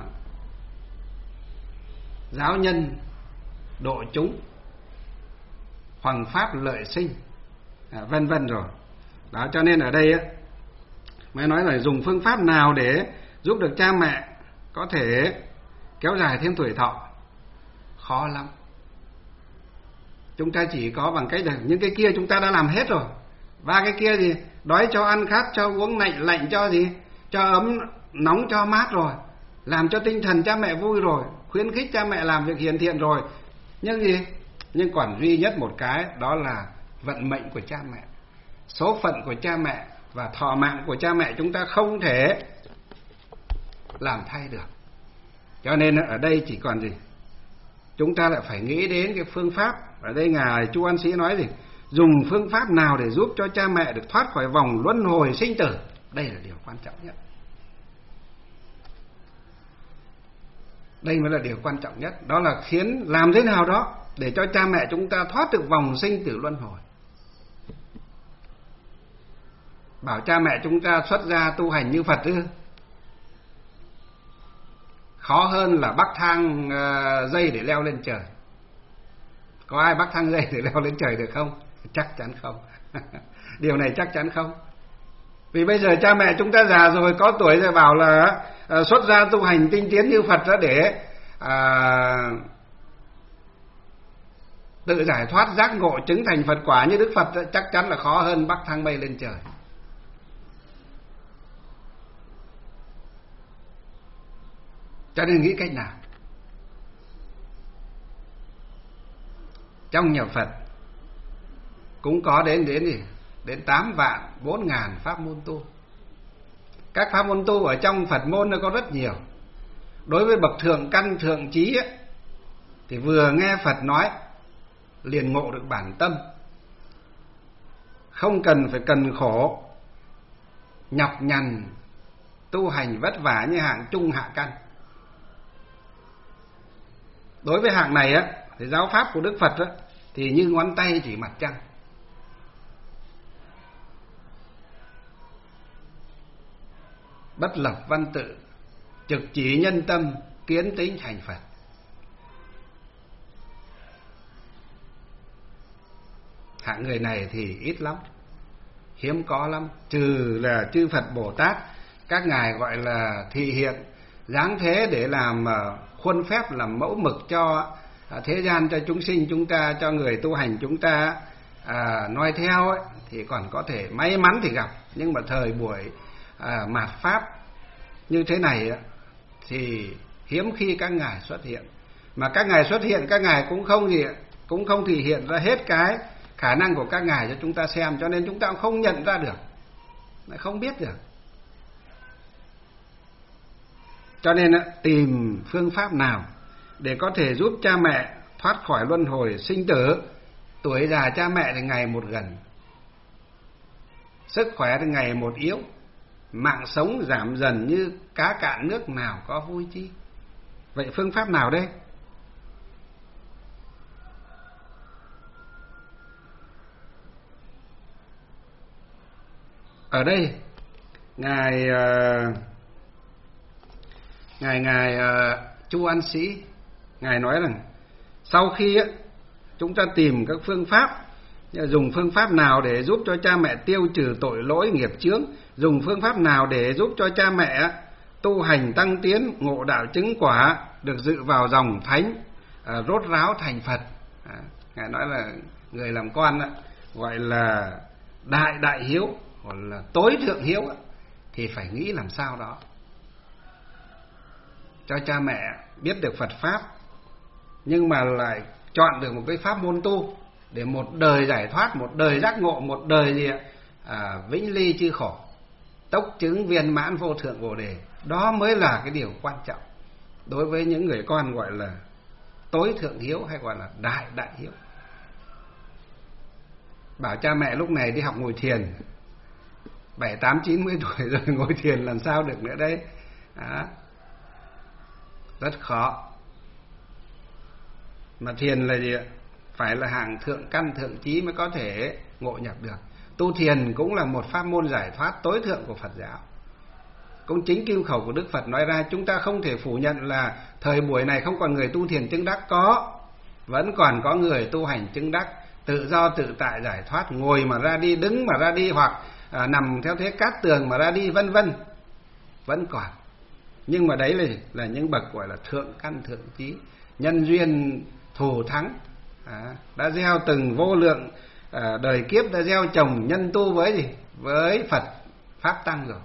giáo nhân độ chúng, hoằng pháp lợi sinh, à, vân vân rồi. Đó, cho nên ở đây á, mới nói là dùng phương pháp nào để giúp được cha mẹ có thể kéo dài thêm tuổi thọ. Khó lắm. Chúng ta chỉ có bằng cách là những cái kia chúng ta đã làm hết rồi. Và cái kia gì? Đói cho ăn, khát cho uống, lạnh lạnh cho gì? Cho ấm, nóng cho mát rồi. Làm cho tinh thần cha mẹ vui rồi, khuyến khích cha mẹ làm việc hiền thiện rồi. Nhưng gì? Nhưng còn duy nhất một cái, đó là vận mệnh của cha mẹ, số phận của cha mẹ và thọ mạng của cha mẹ chúng ta không thể làm thay được. Cho nên ở đây chỉ còn gì? Chúng ta lại phải nghĩ đến cái phương pháp. Ở đây Ngài Chu An Sĩ nói gì? Dùng phương pháp nào để giúp cho cha mẹ được thoát khỏi vòng luân hồi sinh tử. Đây là điều quan trọng nhất. Đây mới là điều quan trọng nhất. Đó là khiến làm thế nào đó để cho cha mẹ chúng ta thoát được vòng sinh tử luân hồi. Bảo cha mẹ chúng ta xuất gia tu hành như Phật ư? Khó hơn là bắc thang uh, dây để leo lên trời. Có ai bắc thang dây để leo lên trời được không? Chắc chắn không. Điều này chắc chắn không. Vì bây giờ cha mẹ chúng ta già rồi, có tuổi rồi, bảo là uh, xuất gia tu hành tinh tiến như Phật đó để uh, tự giải thoát giác ngộ chứng thành Phật quả như Đức Phật đó, chắc chắn là khó hơn bắc thang mây lên trời. Cho nên nghĩ cách nào? Trong nhà Phật cũng có đến đến gì? Đến tám vạn bốn ngàn pháp môn tu. Các pháp môn tu ở trong Phật môn nó có rất nhiều. Đối với bậc thượng căn thượng trí ấy, thì vừa nghe Phật nói liền ngộ được bản tâm, không cần phải cần khổ nhọc nhằn tu hành vất vả như hạng trung hạ căn. Đối với hạng này á, thì giáo pháp của Đức Phật á, thì như ngón tay chỉ mặt trăng. Bất lập văn tự, trực chỉ nhân tâm, kiến tính thành Phật. Hạng người này thì ít lắm, hiếm có lắm, trừ là chư Phật Bồ Tát, các ngài gọi là thị hiện dáng thế để làm khuôn phép, làm mẫu mực cho thế gian, cho chúng sinh chúng ta, cho người tu hành chúng ta à, noi theo ấy, thì còn có thể may mắn thì gặp. Nhưng mà thời buổi à, mạt Pháp như thế này ấy, thì hiếm khi các ngài xuất hiện. Mà các ngài xuất hiện, các ngài cũng không gì cũng không thể hiện ra hết cái khả năng của các ngài cho chúng ta xem, cho nên chúng ta cũng không nhận ra được, không biết được. Cho nên tìm phương pháp nào để có thể giúp cha mẹ thoát khỏi luân hồi sinh tử. Tuổi già cha mẹ thì ngày một gần, sức khỏe thì ngày một yếu, mạng sống giảm dần như cá cạn nước, nào có vui chi. Vậy phương pháp nào đây? Ở đây ngài uh, ngài ngài uh, Chu An Sĩ ngài nói rằng sau khi uh, chúng ta tìm các phương pháp, dùng phương pháp nào để giúp cho cha mẹ tiêu trừ tội lỗi nghiệp chướng, dùng phương pháp nào để giúp cho cha mẹ tu hành tăng tiến, ngộ đạo chứng quả, được dự vào dòng thánh, uh, rốt ráo thành Phật. À, ngài nói là người làm con uh, gọi là đại đại hiếu, hoặc là tối thượng hiếu, thì phải nghĩ làm sao đó cho cha mẹ biết được Phật Pháp, nhưng mà lại chọn được một cái pháp môn tu để một đời giải thoát, một đời giác ngộ, một đời gì ạ? À, vĩnh ly chư khổ, tốc chứng viên mãn vô thượng bồ đề. Đó mới là cái điều quan trọng đối với những người con gọi là tối thượng hiếu, hay gọi là đại đại hiếu. Bảo cha mẹ lúc này đi học ngồi thiền, bảy tám chín mươi tuổi rồi ngồi thiền làm sao được nữa đây? Đó. Rất khó. Mà thiền là gì ạ? Phải là hạng thượng căn thượng trí mới có thể ngộ nhập được. Tu thiền cũng là một pháp môn giải thoát tối thượng của Phật giáo. Cũng chính kim khẩu của Đức Phật nói ra, chúng ta không thể phủ nhận là thời buổi này không còn người tu thiền chứng đắc. Có, vẫn còn có người tu hành chứng đắc, tự do tự tại giải thoát, ngồi mà ra đi, đứng mà ra đi, hoặc à, nằm theo thế cát tường mà ra đi, vân vân, vẫn còn. Nhưng mà đấy là là những bậc gọi là thượng căn thượng trí, nhân duyên thù thắng, à, đã gieo từng vô lượng à, đời kiếp, đã gieo trồng nhân tu với gì, với Phật pháp tăng rồi.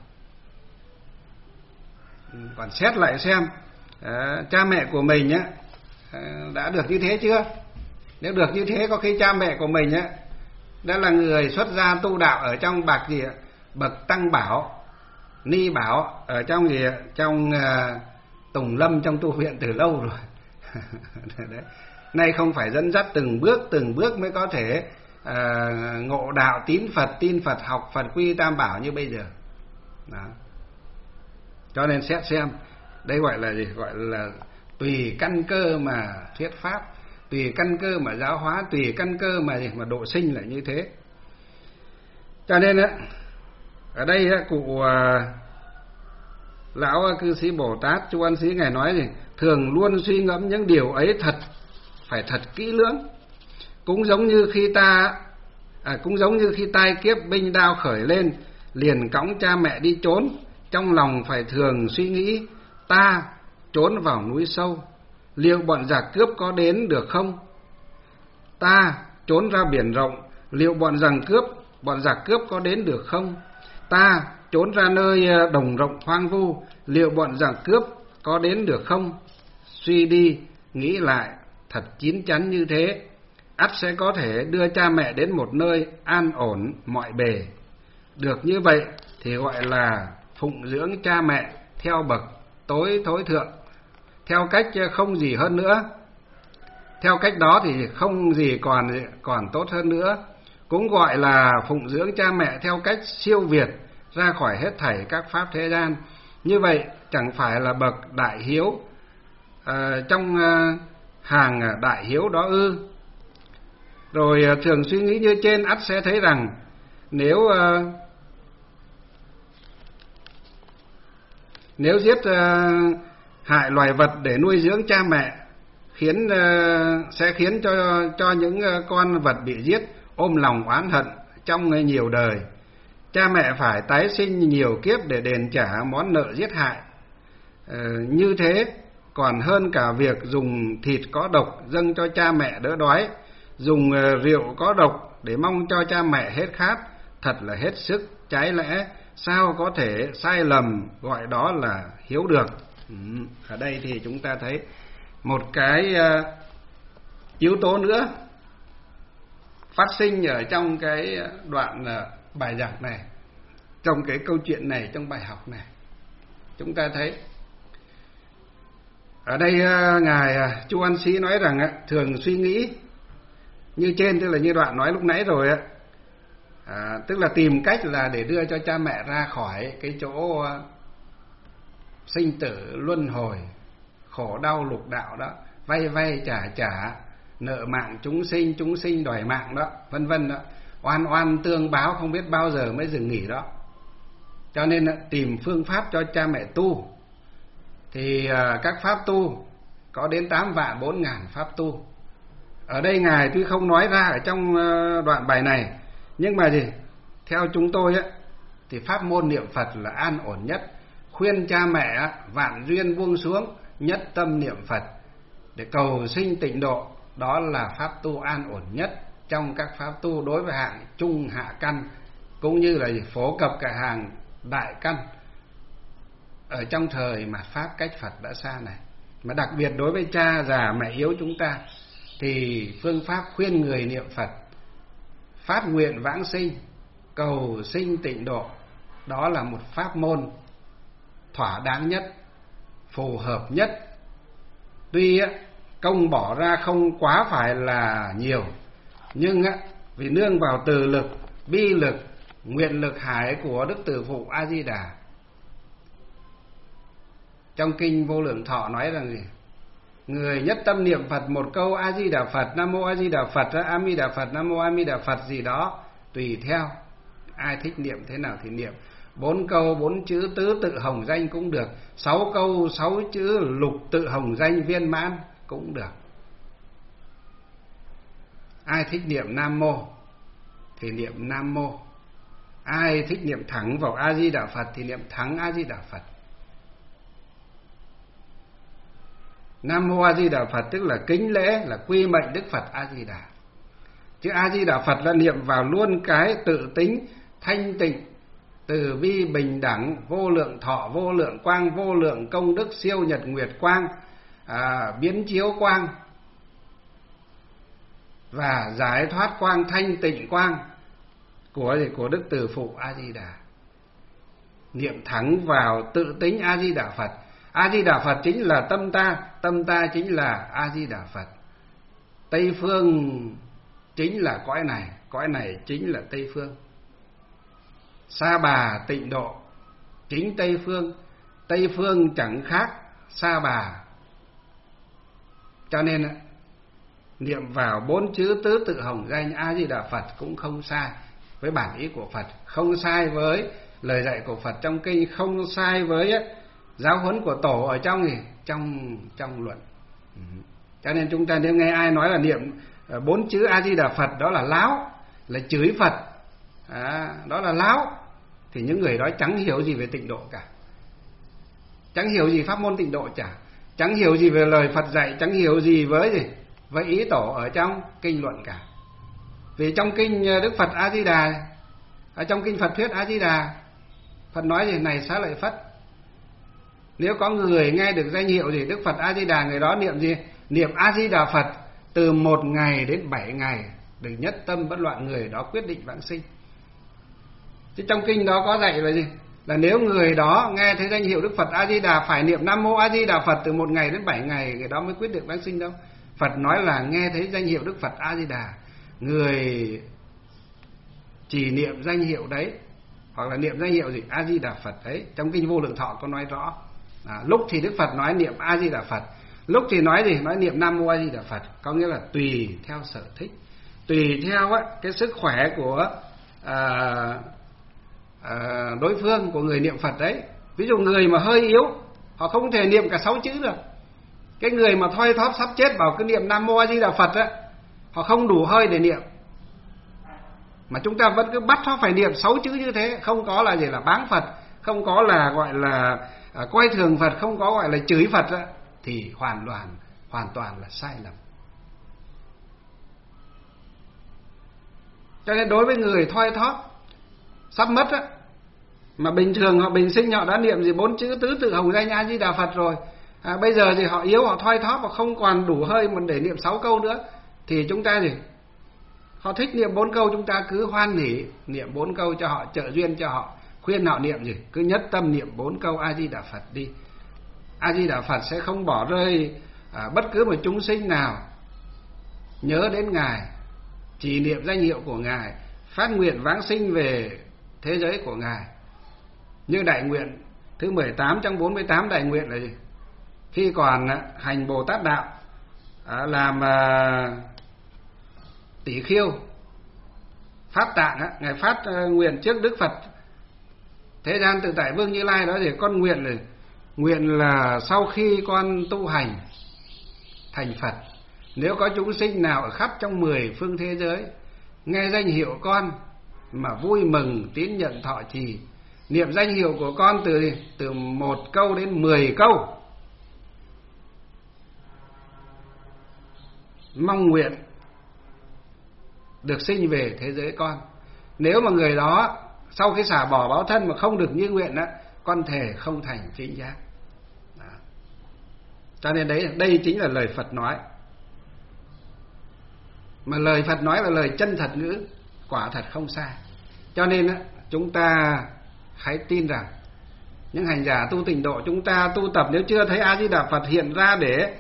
Còn xét lại xem à, cha mẹ của mình á à, đã được như thế chưa? Nếu được như thế, có khi cha mẹ của mình á đã là người xuất gia tu đạo ở trong bậc gì ạ? Bậc tăng bảo, ni bảo, ở trong gì ạ? Trong uh, tùng lâm, trong tu viện từ lâu rồi. Đấy. Nay không phải dẫn dắt từng bước từng bước mới có thể uh, ngộ đạo, tín Phật, tin Phật, học Phật, quy tam bảo như bây giờ. Đó. Cho nên xét xem, đây gọi là gì? Gọi là tùy căn cơ mà thuyết pháp, tùy căn cơ mà giáo hóa, tùy căn cơ mà gì? Mà độ sinh lại như thế. Cho nên á, ở đây á, cụ à, lão cư sĩ Bồ Tát Chu An Sĩ ngài nói gì? Thường luôn suy ngẫm những điều ấy thật, phải thật kỹ lưỡng. Cũng giống như khi ta à, cũng giống như khi tai kiếp binh đao khởi lên, liền cõng cha mẹ đi trốn, trong lòng phải thường suy nghĩ, ta trốn vào núi sâu, liệu bọn giặc cướp có đến được không? Ta trốn ra biển rộng, liệu bọn giặc cướp bọn giặc cướp có đến được không? Ta trốn ra nơi đồng rộng hoang vu, liệu bọn giặc cướp có đến được không? Suy đi nghĩ lại thật chín chắn như thế, ắt sẽ có thể đưa cha mẹ đến một nơi an ổn mọi bề. Được như vậy thì gọi là phụng dưỡng cha mẹ theo bậc tối tối thượng, theo cách không gì hơn nữa. Theo cách đó thì không gì còn còn tốt hơn nữa. Cũng gọi là phụng dưỡng cha mẹ theo cách siêu việt, ra khỏi hết thảy các pháp thế gian. Như vậy chẳng phải là bậc đại hiếu à, trong à, hàng đại hiếu đó ư? Rồi thường suy nghĩ như trên, ắt sẽ thấy rằng nếu uh, nếu giết uh, hại loài vật để nuôi dưỡng cha mẹ, khiến uh, sẽ khiến cho cho những uh, con vật bị giết ôm lòng oán hận trong nhiều đời. Cha mẹ phải tái sinh nhiều kiếp để đền trả món nợ giết hại. Uh, như thế còn hơn cả việc dùng thịt có độc dâng cho cha mẹ đỡ đói, dùng uh, rượu có độc để mong cho cha mẹ hết khát, thật là hết sức trái lẽ. Sao có thể sai lầm gọi đó là hiếu được? Ừ, ở đây thì chúng ta thấy một cái uh, yếu tố nữa phát sinh ở trong cái đoạn uh, bài giảng này, trong cái câu chuyện này, trong bài học này. Chúng ta thấy ở đây uh, ngài uh, Chu An Sĩ nói rằng uh, thường suy nghĩ như trên, tức là như đoạn nói lúc nãy rồi á. À, tức là tìm cách là để đưa cho cha mẹ ra khỏi cái chỗ uh, sinh tử luân hồi, khổ đau lục đạo đó, vay vay trả trả, nợ mạng chúng sinh, chúng sinh đòi mạng đó, vân vân đó, oan oan tương báo không biết bao giờ mới dừng nghỉ đó. Cho nên uh, tìm phương pháp cho cha mẹ tu. Thì uh, các pháp tu có đến tám vạn bốn ngàn pháp tu. Ở đây ngài tuy không nói ra ở trong uh, đoạn bài này, nhưng mà gì? Theo chúng tôi á, thì pháp môn niệm Phật là an ổn nhất. Khuyên cha mẹ vạn duyên buông xuống, nhất tâm niệm Phật để cầu sinh tịnh độ, đó là pháp tu an ổn nhất trong các pháp tu đối với hạng trung hạ căn, cũng như là phổ cập cả hàng đại căn ở trong thời mà pháp cách Phật đã xa này. Mà đặc biệt đối với cha già mẹ yếu chúng ta thì phương pháp khuyên người niệm Phật, phát nguyện vãng sinh, cầu sinh tịnh độ, đó là một pháp môn thỏa đáng nhất, phù hợp nhất. Tuy công bỏ ra không quá phải là nhiều, nhưng vì nương vào từ lực, bi lực, nguyện lực hải của Đức Từ Phụ A Di Đà. Trong kinh Vô Lượng Thọ nói rằng gì? Người nhất tâm niệm Phật một câu A Di Đà Phật, Nam Mô A Di Đà Phật, A Mi Đà Phật, Nam Mô A Mi Đà Phật gì đó, tùy theo ai thích niệm thế nào thì niệm. Bốn câu bốn chữ tứ tự hồng danh cũng được, sáu câu sáu chữ lục tự hồng danh viên mãn cũng được. Ai thích niệm Nam Mô thì niệm Nam Mô, ai thích niệm thẳng vào A Di Đà Phật thì niệm thẳng A Di Đà Phật. Nam Mô A Di Đà Phật tức là kính lễ, là quy mệnh Đức Phật A Di Đà. Chứ A Di Đà Phật là niệm vào luôn cái tự tính thanh tịnh, từ bi bình đẳng, vô lượng thọ, vô lượng quang, vô lượng công đức, siêu nhật nguyệt quang, à, biến chiếu quang và giải thoát quang, thanh tịnh quang của của Đức Từ Phụ A Di Đà. Niệm thẳng vào tự tính A Di Đà Phật. A Di Đà Phật chính là tâm ta, tâm ta chính là A Di Đà Phật. Tây phương chính là cõi này, cõi này chính là Tây phương. Sa Bà tịnh độ chính Tây phương, Tây phương chẳng khác Sa Bà. Cho nên niệm vào bốn chữ tứ tự hồng danh A Di Đà Phật cũng không sai với bản ý của Phật, không sai với lời dạy của Phật trong kinh, không sai với giáo huấn của tổ ở trong gì trong trong luận. Cho nên chúng ta nếu nghe ai nói là niệm bốn chữ A Di Đà Phật đó là láo, là chửi Phật, à, đó là láo, thì những người đó chẳng hiểu gì về tịnh độ cả, chẳng hiểu gì pháp môn tịnh độ cả, chẳng hiểu gì về lời Phật dạy, chẳng hiểu gì với gì với ý tổ ở trong kinh luận cả. Vì trong kinh Đức Phật A Di Đà, ở trong kinh Phật thuyết A Di Đà, Phật nói gì này xá lợi Phất, nếu có người nghe được danh hiệu gì Đức Phật A Di Đà, người đó niệm gì? Niệm A Di Đà Phật từ một ngày đến bảy ngày, đừng nhất tâm bất loạn, người đó quyết định vãng sinh. Chứ trong kinh đó có dạy là gì? Là nếu người đó nghe thấy danh hiệu Đức Phật A Di Đà phải niệm Nam Mô A Di Đà Phật từ một ngày đến bảy ngày, người đó mới quyết định vãng sinh đâu. Phật nói là nghe thấy danh hiệu Đức Phật A Di Đà, người chỉ niệm danh hiệu đấy, hoặc là niệm danh hiệu gì A Di Đà Phật đấy, trong kinh Vô Lượng Thọ có nói rõ. À, lúc thì Đức Phật nói niệm A Di Đà Phật, Lúc thì nói gì? Nói niệm Nam Mô A Di Đà Phật, có nghĩa là tùy theo sở thích, tùy theo á, cái sức khỏe của à, à, đối phương, của người niệm Phật đấy. Ví dụ người mà hơi yếu, họ không thể niệm cả sáu chữ được. Cái người mà thoi thóp sắp chết bảo cứ niệm Nam Mô A Di Đà Phật á, họ không đủ hơi để niệm. Mà chúng ta vẫn cứ bắt họ phải niệm sáu chữ như thế, không có là gì là báng Phật, không có là gọi là à, coi thường Phật, không có gọi là chửi Phật á, thì hoàn toàn hoàn toàn là sai lầm. Cho nên đối với người thoi thóp sắp mất á, mà bình thường họ bình sinh họ đã niệm gì bốn chữ tứ tự hồng danh A Di Đà Phật rồi, à, bây giờ thì họ yếu, họ thoi thóp, họ không còn đủ hơi mà để niệm sáu câu nữa, thì chúng ta gì, họ thích niệm bốn câu, chúng ta cứ hoan hỉ niệm bốn câu cho họ, trợ duyên cho họ, khuyên họ niệm gì, cứ nhất tâm niệm bốn câu A Di Đà Phật đi. A Di Đà Phật sẽ không bỏ rơi à, bất cứ một chúng sinh nào nhớ đến Ngài, chỉ niệm danh hiệu của Ngài, phát nguyện vãng sinh về thế giới của Ngài. Như đại nguyện thứ mười tám trong bốn mươi tám đại nguyện là gì? Khi còn hành Bồ Tát đạo, à, làm à, tỷ khiêu phát tạng á, Ngài phát uh, nguyện trước Đức Phật Thế gian Tự Tại Vương Như Lai đó, thì con nguyện là nguyện là sau khi con tu hành thành Phật, nếu có chúng sinh nào ở khắp trong mười phương thế giới nghe danh hiệu con mà vui mừng tín nhận thọ trì, niệm danh hiệu của con từ từ một câu đến mười câu, mong nguyện được sinh về thế giới con. Nếu mà người đó sau khi xả bỏ báo thân mà không được như nguyện á, con thề không thành chính giác. Đó. Cho nên đấy, đây chính là lời Phật nói. Mà lời Phật nói là lời chân thật ngữ, quả thật không sai. Cho nên á, chúng ta hãy tin rằng những hành giả tu tịnh độ, chúng ta tu tập, nếu chưa thấy A Di Đà Phật hiện ra để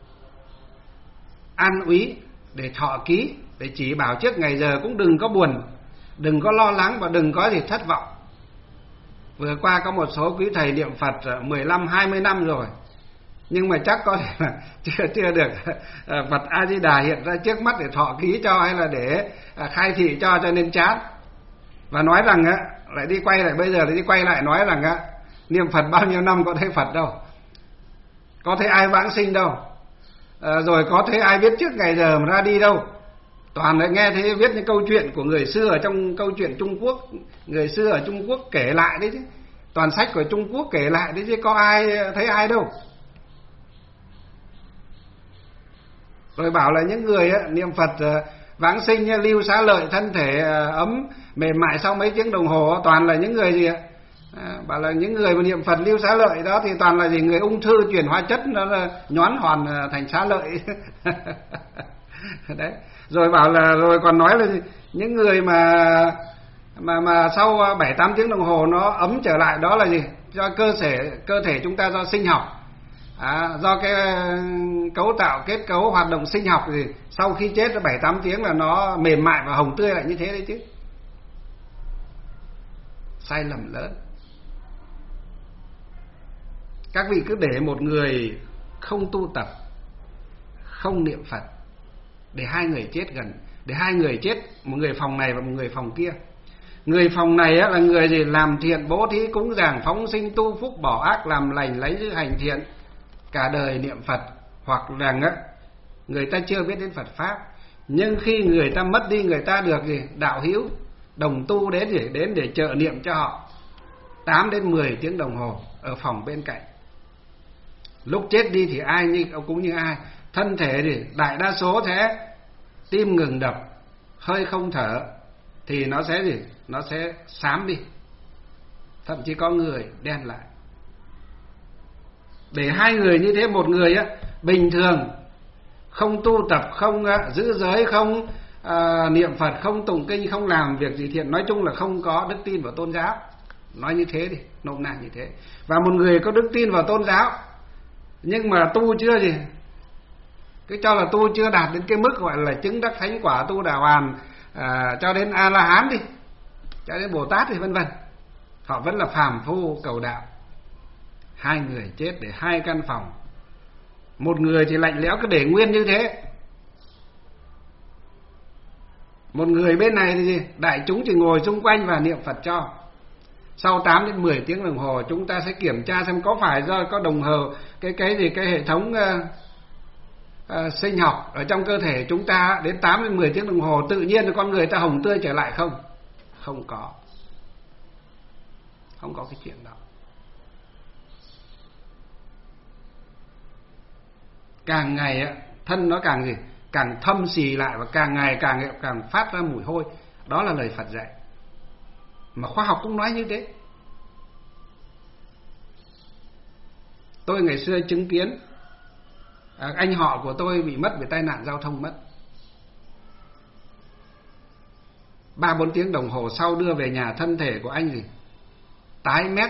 an úy, để thọ ký, để chỉ bảo trước ngày giờ, cũng đừng có buồn, đừng có lo lắng và đừng có gì thất vọng. Vừa qua có một số quý thầy niệm Phật mười lăm hai mươi năm rồi, nhưng mà chắc có thể là chưa chưa được Phật A Di Đà hiện ra trước mắt để thọ ký cho, hay là để khai thị cho cho nên chán. Và nói rằng á, lại đi quay lại, bây giờ lại đi quay lại nói rằng á, niệm Phật bao nhiêu năm có thấy Phật đâu, có thấy ai vãng sinh đâu, à, rồi có thấy ai biết trước ngày giờ mà ra đi đâu. Toàn lại nghe thấy viết những câu chuyện của người xưa ở trong câu chuyện Trung Quốc, người xưa ở Trung Quốc kể lại đấy chứ, toàn sách của Trung Quốc kể lại đấy chứ, có ai thấy ai đâu. Rồi bảo là những người á, niệm Phật vãng sinh lưu xá lợi, thân thể ấm mềm mại sau mấy tiếng đồng hồ, toàn là những người gì ạ? À, bảo là những người mà niệm Phật lưu xá lợi đó thì toàn là gì? Người ung thư chuyển hóa chất nó là nhón hoàn thành xá lợi. Đấy. Rồi bảo là, rồi còn nói là những người mà mà mà sau bảy tám tiếng đồng hồ nó ấm trở lại, đó là gì? Do cơ thể cơ thể chúng ta do sinh học. À, do cái cấu tạo, kết cấu, hoạt động sinh học thì sau khi chết bảy tám tiếng là nó mềm mại và hồng tươi lại như thế đấy chứ. Sai lầm lớn. Các vị cứ để một người không tu tập, không niệm Phật, để hai người chết gần, để hai người chết, một người phòng này và một người phòng kia. Người phòng này á, là người gì? Làm thiện, bố thí, cúng dường, phóng sinh, tu phúc, bỏ ác, làm lành, lấy giữ hành thiện, cả đời niệm Phật. Hoặc rằng á, người ta chưa biết đến Phật Pháp, nhưng khi người ta mất đi, người ta được gì? Đạo hữu đồng tu đến để đến để trợ niệm cho họ tám đến mười tiếng đồng hồ ở phòng bên cạnh. Lúc chết đi thì ai như cũng như ai, thân thể thì đại đa số thế tim ngừng đập, hơi không thở, thì nó sẽ gì? Nó sẽ xám đi, thậm chí có người đen lại. Để hai người như thế, một người á bình thường không tu tập, không á, giữ giới, không à, niệm Phật, không tụng kinh, không làm việc gì thiện, nói chung là không có đức tin vào tôn giáo, nói như thế đi, nôm na như thế. Và một người có đức tin vào tôn giáo nhưng mà tu chưa gì, cứ cho là tu chưa đạt đến cái mức gọi là chứng đắc thánh quả, tu đà hoàn à, cho đến A La Hán đi, cho đến Bồ Tát thì vân vân, họ vẫn là phàm phu cầu đạo. Hai người chết để hai căn phòng, Một người thì lạnh lẽo cứ để nguyên như thế. Một người bên này thì gì? Đại chúng chỉ ngồi xung quanh và niệm Phật cho. Sau tám đến mười tiếng đồng hồ chúng ta sẽ kiểm tra xem có phải do có đồng hồ cái cái gì cái hệ thống uh, uh, sinh học ở trong cơ thể chúng ta đến tám đến mười tiếng đồng hồ tự nhiên là con người ta hồng tươi trở lại không? Không có. Không có cái chuyện đó. Càng ngày á, thân nó càng gì? Càng thâm xì lại và càng ngày càng càng phát ra mùi hôi. Đó là lời Phật dạy. Mà khoa học cũng nói như thế. Tôi ngày xưa chứng kiến à, anh họ của tôi bị mất vì tai nạn giao thông mất. Ba bốn tiếng đồng hồ sau đưa về nhà, thân thể của anh gì? Tái mét.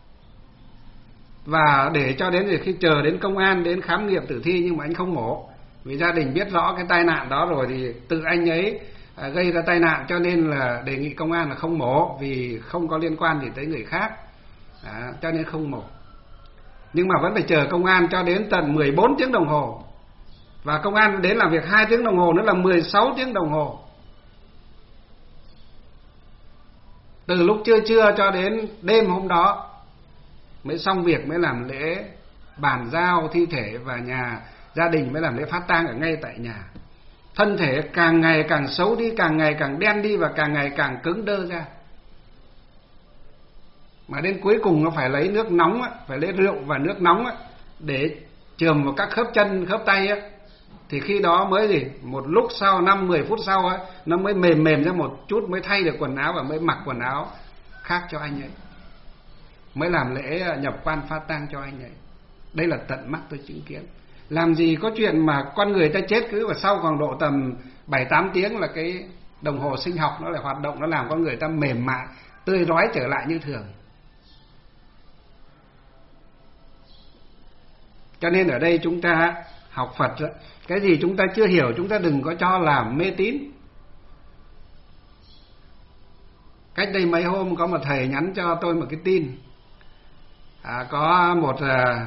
Và để cho đến khi chờ đến công an đến khám nghiệm tử thi, nhưng mà anh không mổ. Vì gia đình biết rõ cái tai nạn đó rồi thì tự anh ấy à, gây ra tai nạn, cho nên là đề nghị công an là không mổ vì không có liên quan gì tới người khác. À, cho nên không mổ. Nhưng mà vẫn phải chờ công an cho đến tận mười bốn tiếng đồng hồ. Và công an đến làm việc hai tiếng đồng hồ nữa là mười sáu tiếng đồng hồ. Từ lúc trưa trưa cho đến đêm hôm đó mới xong việc, mới làm lễ bàn giao thi thể và nhà gia đình mới làm lễ phát tang ở ngay tại nhà. Thân thể càng ngày càng xấu đi, càng ngày càng đen đi và càng ngày càng cứng đơ ra. Mà đến cuối cùng nó phải lấy nước nóng, phải lấy rượu và nước nóng để chườm vào các khớp chân, khớp tay ấy. Thì khi đó mới gì, một lúc sau, năm mười phút sau ấy, nó mới mềm mềm ra một chút, mới thay được quần áo và mới mặc quần áo khác cho anh ấy, mới làm lễ nhập quan phát tang cho anh ấy. Đây là tận mắt tôi chứng kiến. Làm gì có chuyện mà con người ta chết cứ và sau khoảng độ tầm bảy tám tiếng là cái đồng hồ sinh học nó lại hoạt động, nó làm con người ta mềm mại, tươi rói trở lại như thường. Cho nên ở đây chúng ta học Phật, cái gì chúng ta chưa hiểu chúng ta đừng có cho làm mê tín. Cách đây mấy hôm có một thầy nhắn cho tôi một cái tin. À, có một à,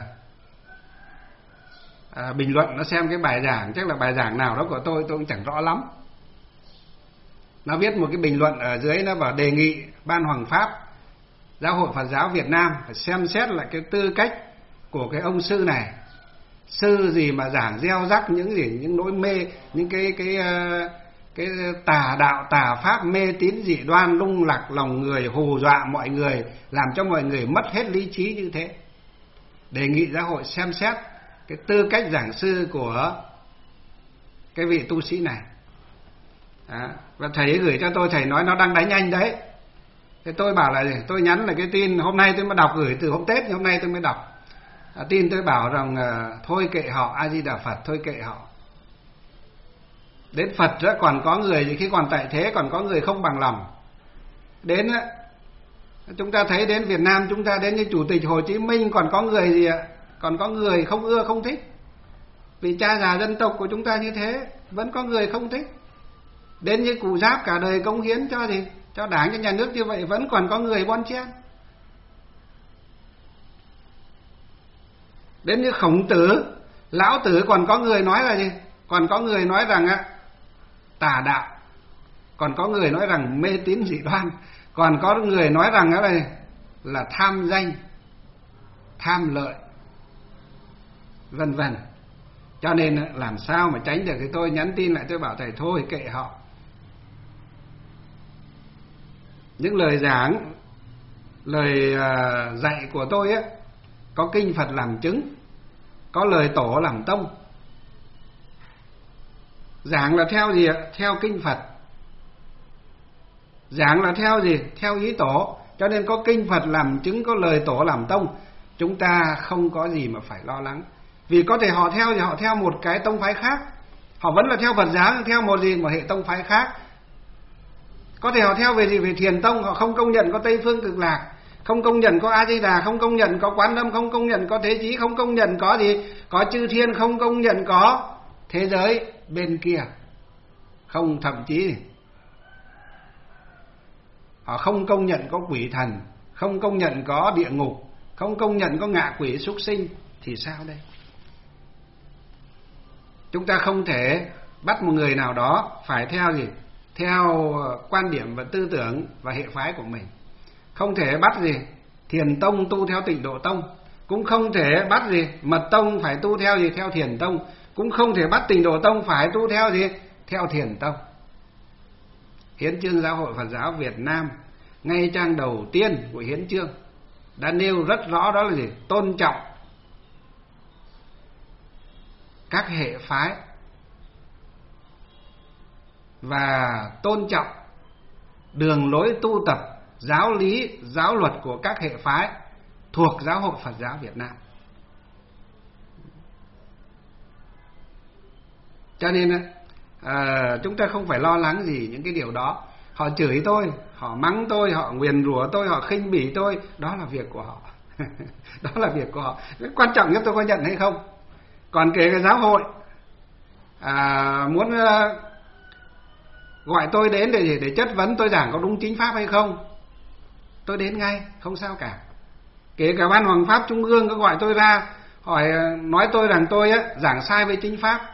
à, bình luận nó xem cái bài giảng, chắc là bài giảng nào đó của tôi tôi cũng chẳng rõ lắm. Nó viết một cái bình luận ở dưới, nó bảo đề nghị Ban Hoằng Pháp Giáo hội Phật giáo Việt Nam phải xem xét lại cái tư cách của cái ông sư này. Sư gì mà giảng gieo rắc những gì, những nỗi mê, những cái cái cái tà đạo, tà pháp, mê tín dị đoan, lung lạc lòng người, hù dọa mọi người, làm cho mọi người mất hết lý trí như thế. Đề nghị giáo hội xem xét cái tư cách giảng sư của cái vị tu sĩ này. Đó. Và thầy gửi cho tôi, thầy nói nó đang đánh anh đấy. Thế tôi bảo là gì? Tôi nhắn là cái tin hôm nay tôi mới đọc, gửi từ hôm Tết nhưng hôm nay tôi mới đọc. À, tin tôi bảo rằng à, thôi kệ họ, A Di Đà Phật, thôi kệ họ. Đến Phật đó còn có người, khi còn tại thế còn có người không bằng lòng. Đến á, chúng ta thấy đến Việt Nam chúng ta đến như Chủ tịch Hồ Chí Minh còn có người gì ạ? Còn có người không ưa, không thích. Vì cha già dân tộc của chúng ta như thế, vẫn có người không thích. Đến như Cụ Giáp cả đời cống hiến cho gì? Cho Đảng, cho nhà nước như vậy, vẫn còn có người bon chen. Đến như Khổng Tử, Lão Tử còn có người nói là gì? Còn có người nói rằng á, tà đạo. Còn có người nói rằng mê tín dị đoan. Còn có người nói rằng đó là, là tham danh, tham lợi, vân vân. Cho nên làm sao mà tránh được, thì tôi nhắn tin lại tôi bảo thầy thôi kệ họ. Những lời giảng, lời dạy của tôi á, có kinh Phật làm chứng, có lời tổ làm tông. Giảng là theo gì ạ? Theo kinh Phật. Giảng là theo gì? Theo ý tổ. Cho nên có kinh Phật làm chứng, có lời tổ làm tông, chúng ta không có gì mà phải lo lắng. Vì có thể họ theo thì họ theo một cái tông phái khác, họ vẫn là theo Phật giáo nhưng theo một gì, một hệ tông phái khác. Có thể họ theo về gì, về Thiền tông, họ không công nhận có Tây Phương Cực Lạc, không công nhận có A Di Đà, không công nhận có Quán Âm, không công nhận có Thế Chí, không công nhận có gì, có chư thiên, không công nhận có thế giới bên kia, không, thậm chí họ không công nhận có quỷ thần, không công nhận có địa ngục, không công nhận có ngạ quỷ súc sinh, thì sao đây? Chúng ta không thể bắt một người nào đó phải theo gì? Theo quan điểm và tư tưởng và hệ phái của mình. Không thể bắt gì? Thiền tông tu theo Tịnh Độ Tông. Cũng không thể bắt gì? Mật tông phải tu theo gì? Theo Thiền Tông. Cũng không thể bắt Tịnh Độ Tông phải tu theo gì? Theo Thiền Tông. Hiến chương Giáo hội Phật giáo Việt Nam ngay trang đầu tiên của hiến chương đã nêu rất rõ, đó là gì? Tôn trọng các hệ phái và tôn trọng đường lối tu tập, giáo lý, giáo luật của các hệ phái thuộc Giáo hội Phật giáo Việt Nam. Cho nên à, chúng ta không phải lo lắng gì những cái điều đó. Họ chửi tôi, họ mắng tôi, họ nguyền rủa tôi, họ khinh bỉ tôi, đó là việc của họ. Đó là việc của họ. Cái quan trọng nhất tôi có nhận hay không. Còn kể cả giáo hội à, muốn uh, gọi tôi đến để để chất vấn tôi giảng có đúng chính pháp hay không, tôi đến ngay, không sao cả. Kể cả Ban Hoằng Pháp Trung ương có gọi tôi ra hỏi nói tôi rằng tôi á, giảng sai với chính pháp,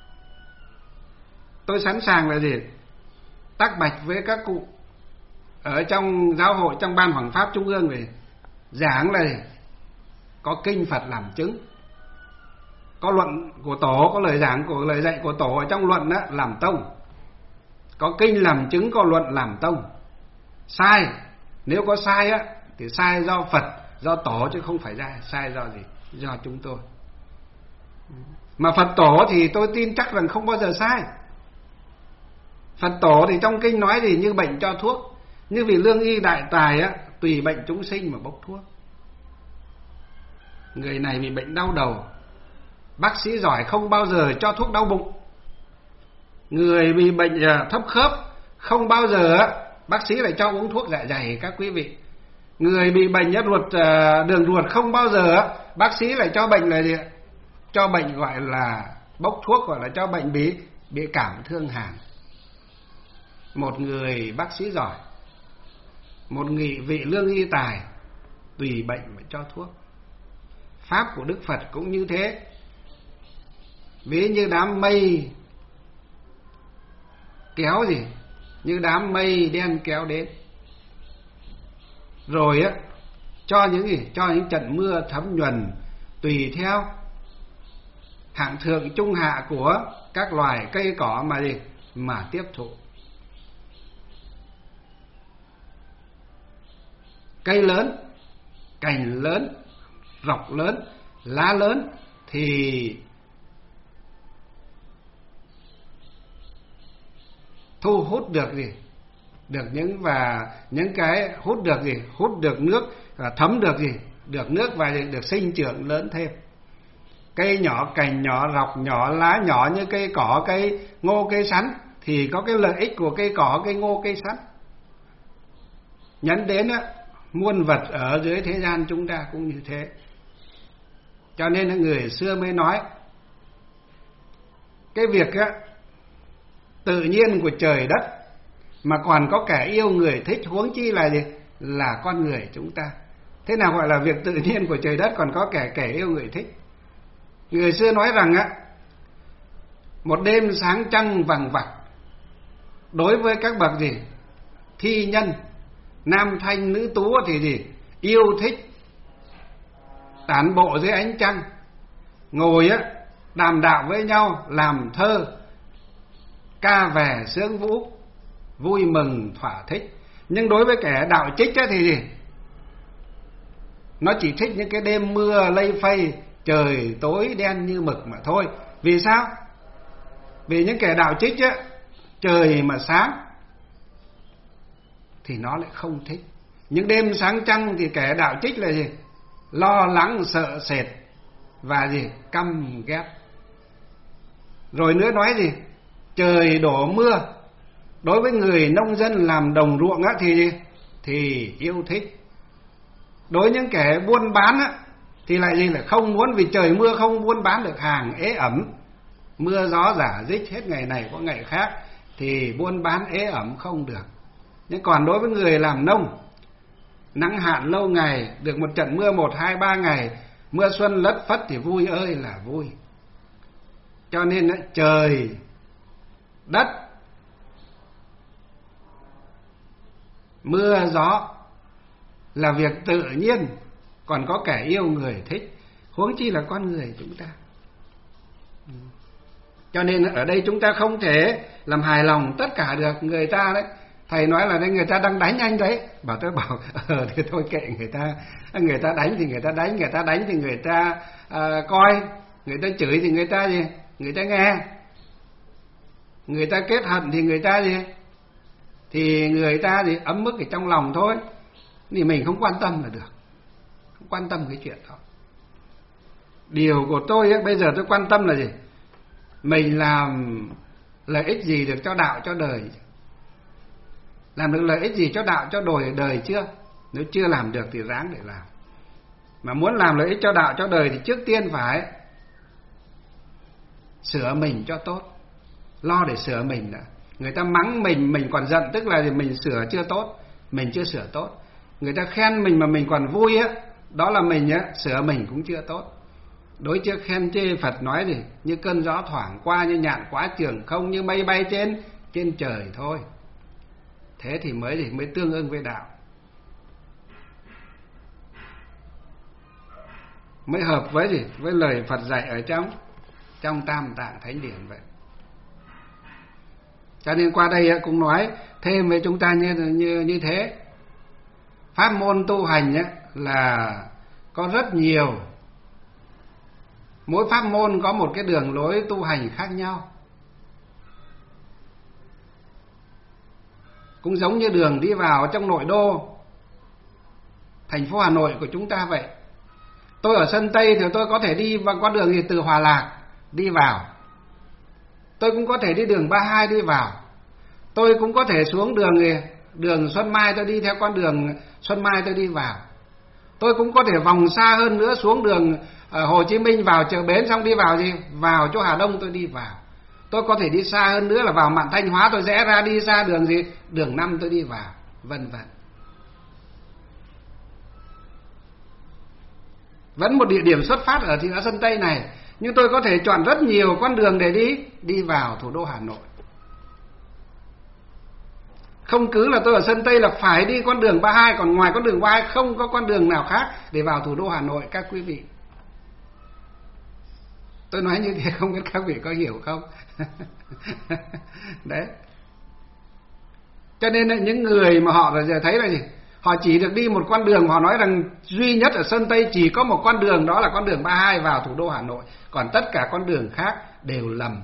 tôi sẵn sàng là gì? Tác bạch với các cụ ở trong giáo hội, trong Ban Hoằng Pháp Trung ương về giảng là gì? Có kinh Phật làm chứng, có luận của tổ, có lời giảng của lời dạy của tổ ở trong luận đó làm tông, có kinh làm chứng, có luận làm tông. Sai, nếu có sai á thì sai do Phật, do tổ, chứ không phải sai sai do gì? Do chúng tôi. Mà Phật tổ thì tôi tin chắc rằng không bao giờ sai. Phật tổ thì trong kinh nói gì? Như bệnh cho thuốc, như vì lương y đại tài á, tùy bệnh chúng sinh mà bốc thuốc. Người này bị bệnh đau đầu, bác sĩ giỏi không bao giờ cho thuốc đau bụng. Người bị bệnh thấp khớp không bao giờ bác sĩ lại cho uống thuốc dạ dày các quý vị. Người bị bệnh nhất ruột, đường ruột không bao giờ bác sĩ lại cho bệnh là gì? Cho bệnh gọi là bốc thuốc, gọi là cho bệnh bị bị cảm thương hàn. Một người bác sĩ giỏi, một nghị vị lương y tài, tùy bệnh mà cho thuốc. Pháp của Đức Phật cũng như thế. Ví như đám mây kéo gì? Như đám mây đen kéo đến, rồi á cho những gì? Cho những trận mưa thấm nhuần tùy theo hạng thượng trung hạ của các loài cây cỏ mà gì? Mà tiếp thụ. Cây lớn, cành lớn, rọc lớn, lá lớn thì thu hút được gì? Được những và những cái hút được gì? Hút được nước, thấm được gì? Được nước và được sinh trưởng lớn thêm. Cây nhỏ, cành nhỏ, rọc nhỏ, lá nhỏ như cây cỏ, cây ngô, cây sắn thì có cái lợi ích của cây cỏ, cây ngô, cây sắn. Nhấn đến á, muôn vật ở dưới thế gian chúng ta cũng như thế. Cho nên người xưa mới nói cái việc á, tự nhiên của trời đất mà còn có kẻ yêu người thích, huống chi là gì? Là con người chúng ta. Thế nào gọi là việc tự nhiên của trời đất còn có kẻ kẻ yêu người thích? Người xưa nói rằng á, một đêm sáng trăng vằng vặc đối với các bậc gì? Thi nhân, nam thanh nữ tú thì gì? Yêu thích tản bộ dưới ánh trăng, ngồi á đàm đạo với nhau, làm thơ, ca về sướng vũ, vui mừng thỏa thích. Nhưng đối với kẻ đạo trích á thì gì? Nó chỉ thích những cái đêm mưa lây phây, trời tối đen như mực mà thôi. Vì sao? Vì những kẻ đạo trích á, trời mà sáng thì nó lại không thích. Những đêm sáng trăng thì kẻ đạo trích là gì? Lo lắng, sợ sệt và gì? Căm ghét. Rồi nữa nói gì? Trời đổ mưa, đối với người nông dân làm đồng ruộng á thì gì? Thì yêu thích. Đối với những kẻ buôn bán á thì lại gì? Là không muốn, vì trời mưa không buôn bán được hàng, ế ẩm, mưa gió giả dích hết ngày này có ngày khác thì buôn bán ế ẩm không được. Nhưng còn đối với người làm nông, nắng hạn lâu ngày, được một trận mưa một hai ba ngày, mưa xuân lất phất thì vui ơi là vui. Cho nên trời, đất, mưa, gió là việc tự nhiên, còn có kẻ yêu người thích, huống chi là con người chúng ta. Cho nên ở đây chúng ta không thể làm hài lòng tất cả được. Người ta đấy, thầy nói là người ta đang đánh anh đấy, bảo tôi bảo ờ thì thôi kệ người ta, người ta đánh thì người ta đánh, người ta đánh thì người ta à, coi, người ta chửi thì người ta gì, người ta nghe, người ta kết hận thì người ta gì, thì người ta gì ấm ức ở trong lòng thôi, thì mình không quan tâm là được, không quan tâm cái chuyện đó. Điều của tôi ấy, bây giờ tôi quan tâm là gì? Mình làm lợi ích gì được cho đạo cho đời? Làm được lợi ích gì cho đạo cho đời đời chưa? Nếu chưa làm được thì ráng để làm. Mà muốn làm lợi ích cho đạo cho đời thì trước tiên phải sửa mình cho tốt. Lo để sửa mình đã. Người ta mắng mình, mình còn giận, tức là mình sửa chưa tốt, mình chưa sửa tốt. Người ta khen mình mà mình còn vui á, đó là mình á, sửa mình cũng chưa tốt. Đối trước khen chê, Phật nói gì? Như cơn gió thoảng qua, như nhạn quá trường không, như mây bay trên trên trời thôi. Thế thì mới gì mới tương ưng với đạo, mới hợp với gì với lời Phật dạy ở trong trong Tam Tạng Thánh Điển vậy. Cho nên qua đây cũng nói thêm với chúng ta như như như thế. Pháp môn tu hành ấy là có rất nhiều, mỗi pháp môn có một cái đường lối tu hành khác nhau. Cũng giống như đường đi vào trong nội đô thành phố Hà Nội của chúng ta vậy. Tôi ở sân Tây thì tôi có thể đi bằng con đường gì từ Hòa Lạc đi vào. Tôi cũng có thể đi đường ba mươi hai đi vào. Tôi cũng có thể xuống đường đường Xuân Mai, tôi đi theo con đường Xuân Mai tôi đi vào. Tôi cũng có thể vòng xa hơn nữa xuống đường Hồ Chí Minh vào chợ Bến xong đi vào gì? Vào chỗ Hà Đông tôi đi vào. Tôi có thể đi xa hơn nữa là vào mạn Thanh Hóa, tôi rẽ ra đi xa đường gì? Đường năm tôi đi vào, vân vân. Vẫn một địa điểm xuất phát ở thị xã Sơn Tây này, nhưng tôi có thể chọn rất nhiều con đường để đi đi vào thủ đô Hà Nội. Không cứ là tôi ở Sơn Tây là phải đi con đường ba mươi hai, còn ngoài con đường ba mươi hai không có con đường nào khác để vào thủ đô Hà Nội các quý vị. Tôi nói như thế không biết các vị có hiểu không? Đấy. Cho nên là những người mà họ giờ thấy là gì? Họ chỉ được đi một con đường, họ nói rằng duy nhất ở Sơn Tây chỉ có một con đường, đó là con đường ba mươi hai vào thủ đô Hà Nội, còn tất cả con đường khác đều lầm.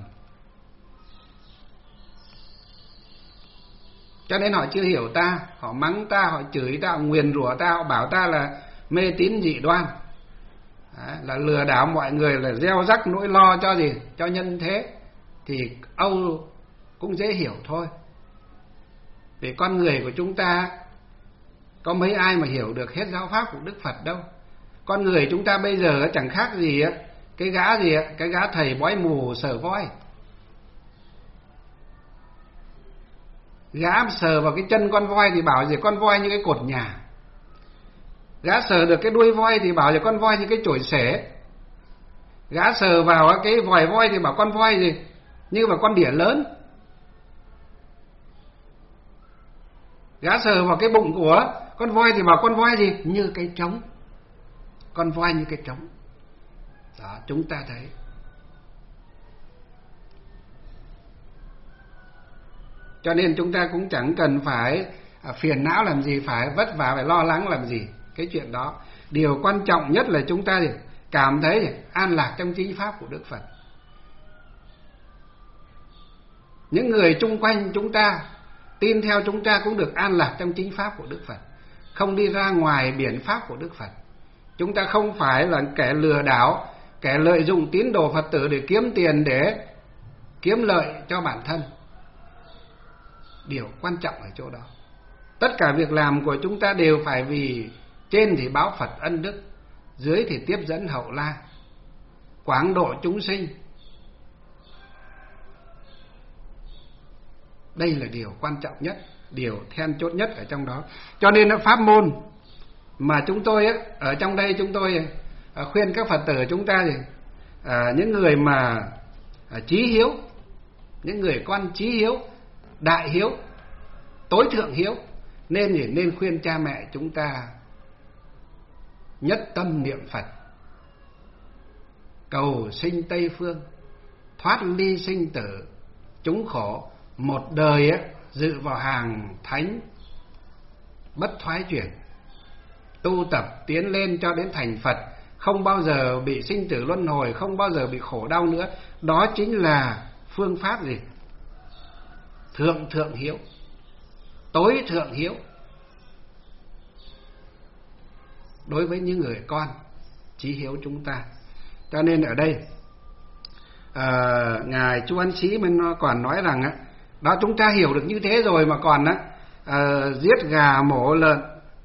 Cho nên họ chưa hiểu ta, họ mắng ta, họ chửi ta, họ nguyền rủa ta, họ bảo ta là mê tín dị đoan. Đấy, là lừa đảo mọi người, là gieo rắc nỗi lo cho gì? Cho nhân thế. Thì Âu cũng dễ hiểu thôi. Vì con người của chúng ta có mấy ai mà hiểu được hết giáo pháp của Đức Phật đâu. Con người chúng ta bây giờ chẳng khác gì á, cái gã gì á, cái gã thầy bói mù sờ voi. Gã sờ vào cái chân con voi thì bảo gì con voi như cái cột nhà. Gã sờ được cái đuôi voi thì bảo là con voi như cái chổi xể. Gã sờ vào cái vòi voi thì bảo con voi gì như là con đỉa lớn. Gã sờ vào cái bụng của con voi thì bảo con voi gì như cái trống. Con voi như cái trống. Đó, chúng ta thấy. Cho nên chúng ta cũng chẳng cần phải phiền não làm gì, phải vất vả, phải lo lắng làm gì cái chuyện đó. Điều quan trọng nhất là chúng ta cảm thấy an lạc trong chính pháp của Đức Phật. Những người chung quanh chúng ta tin theo chúng ta cũng được an lạc trong chính pháp của Đức Phật, không đi ra ngoài biển pháp của Đức Phật. Chúng ta không phải là kẻ lừa đảo, kẻ lợi dụng tín đồ Phật tử để kiếm tiền, để kiếm lợi cho bản thân. Điều quan trọng ở chỗ đó. Tất cả việc làm của chúng ta đều phải vì trên thì báo Phật ân đức, dưới thì tiếp dẫn hậu la, quảng độ chúng sinh. Đây là điều quan trọng nhất, điều then chốt nhất ở trong đó. Cho nên pháp môn mà chúng tôi ấy, ở trong đây chúng tôi khuyên các Phật tử chúng ta gì, à, những người mà à, chí hiếu, những người con chí hiếu, đại hiếu, tối thượng hiếu, nên gì? Nên khuyên cha mẹ chúng ta nhất tâm niệm Phật, cầu sinh Tây phương, thoát ly sinh tử, chúng khổ, một đời ấy, dự vào hàng thánh bất thoái chuyển, tu tập tiến lên cho đến thành Phật, không bao giờ bị sinh tử luân hồi, không bao giờ bị khổ đau nữa. Đó chính là phương pháp gì? Thượng thượng hiếu, tối thượng hiếu đối với những người con chí hiếu chúng ta. Cho nên ở đây à, ngài Chu Ân Sĩ mình còn nói rằng á, đó chúng ta hiểu được như thế rồi mà còn á à, giết gà mổ lợn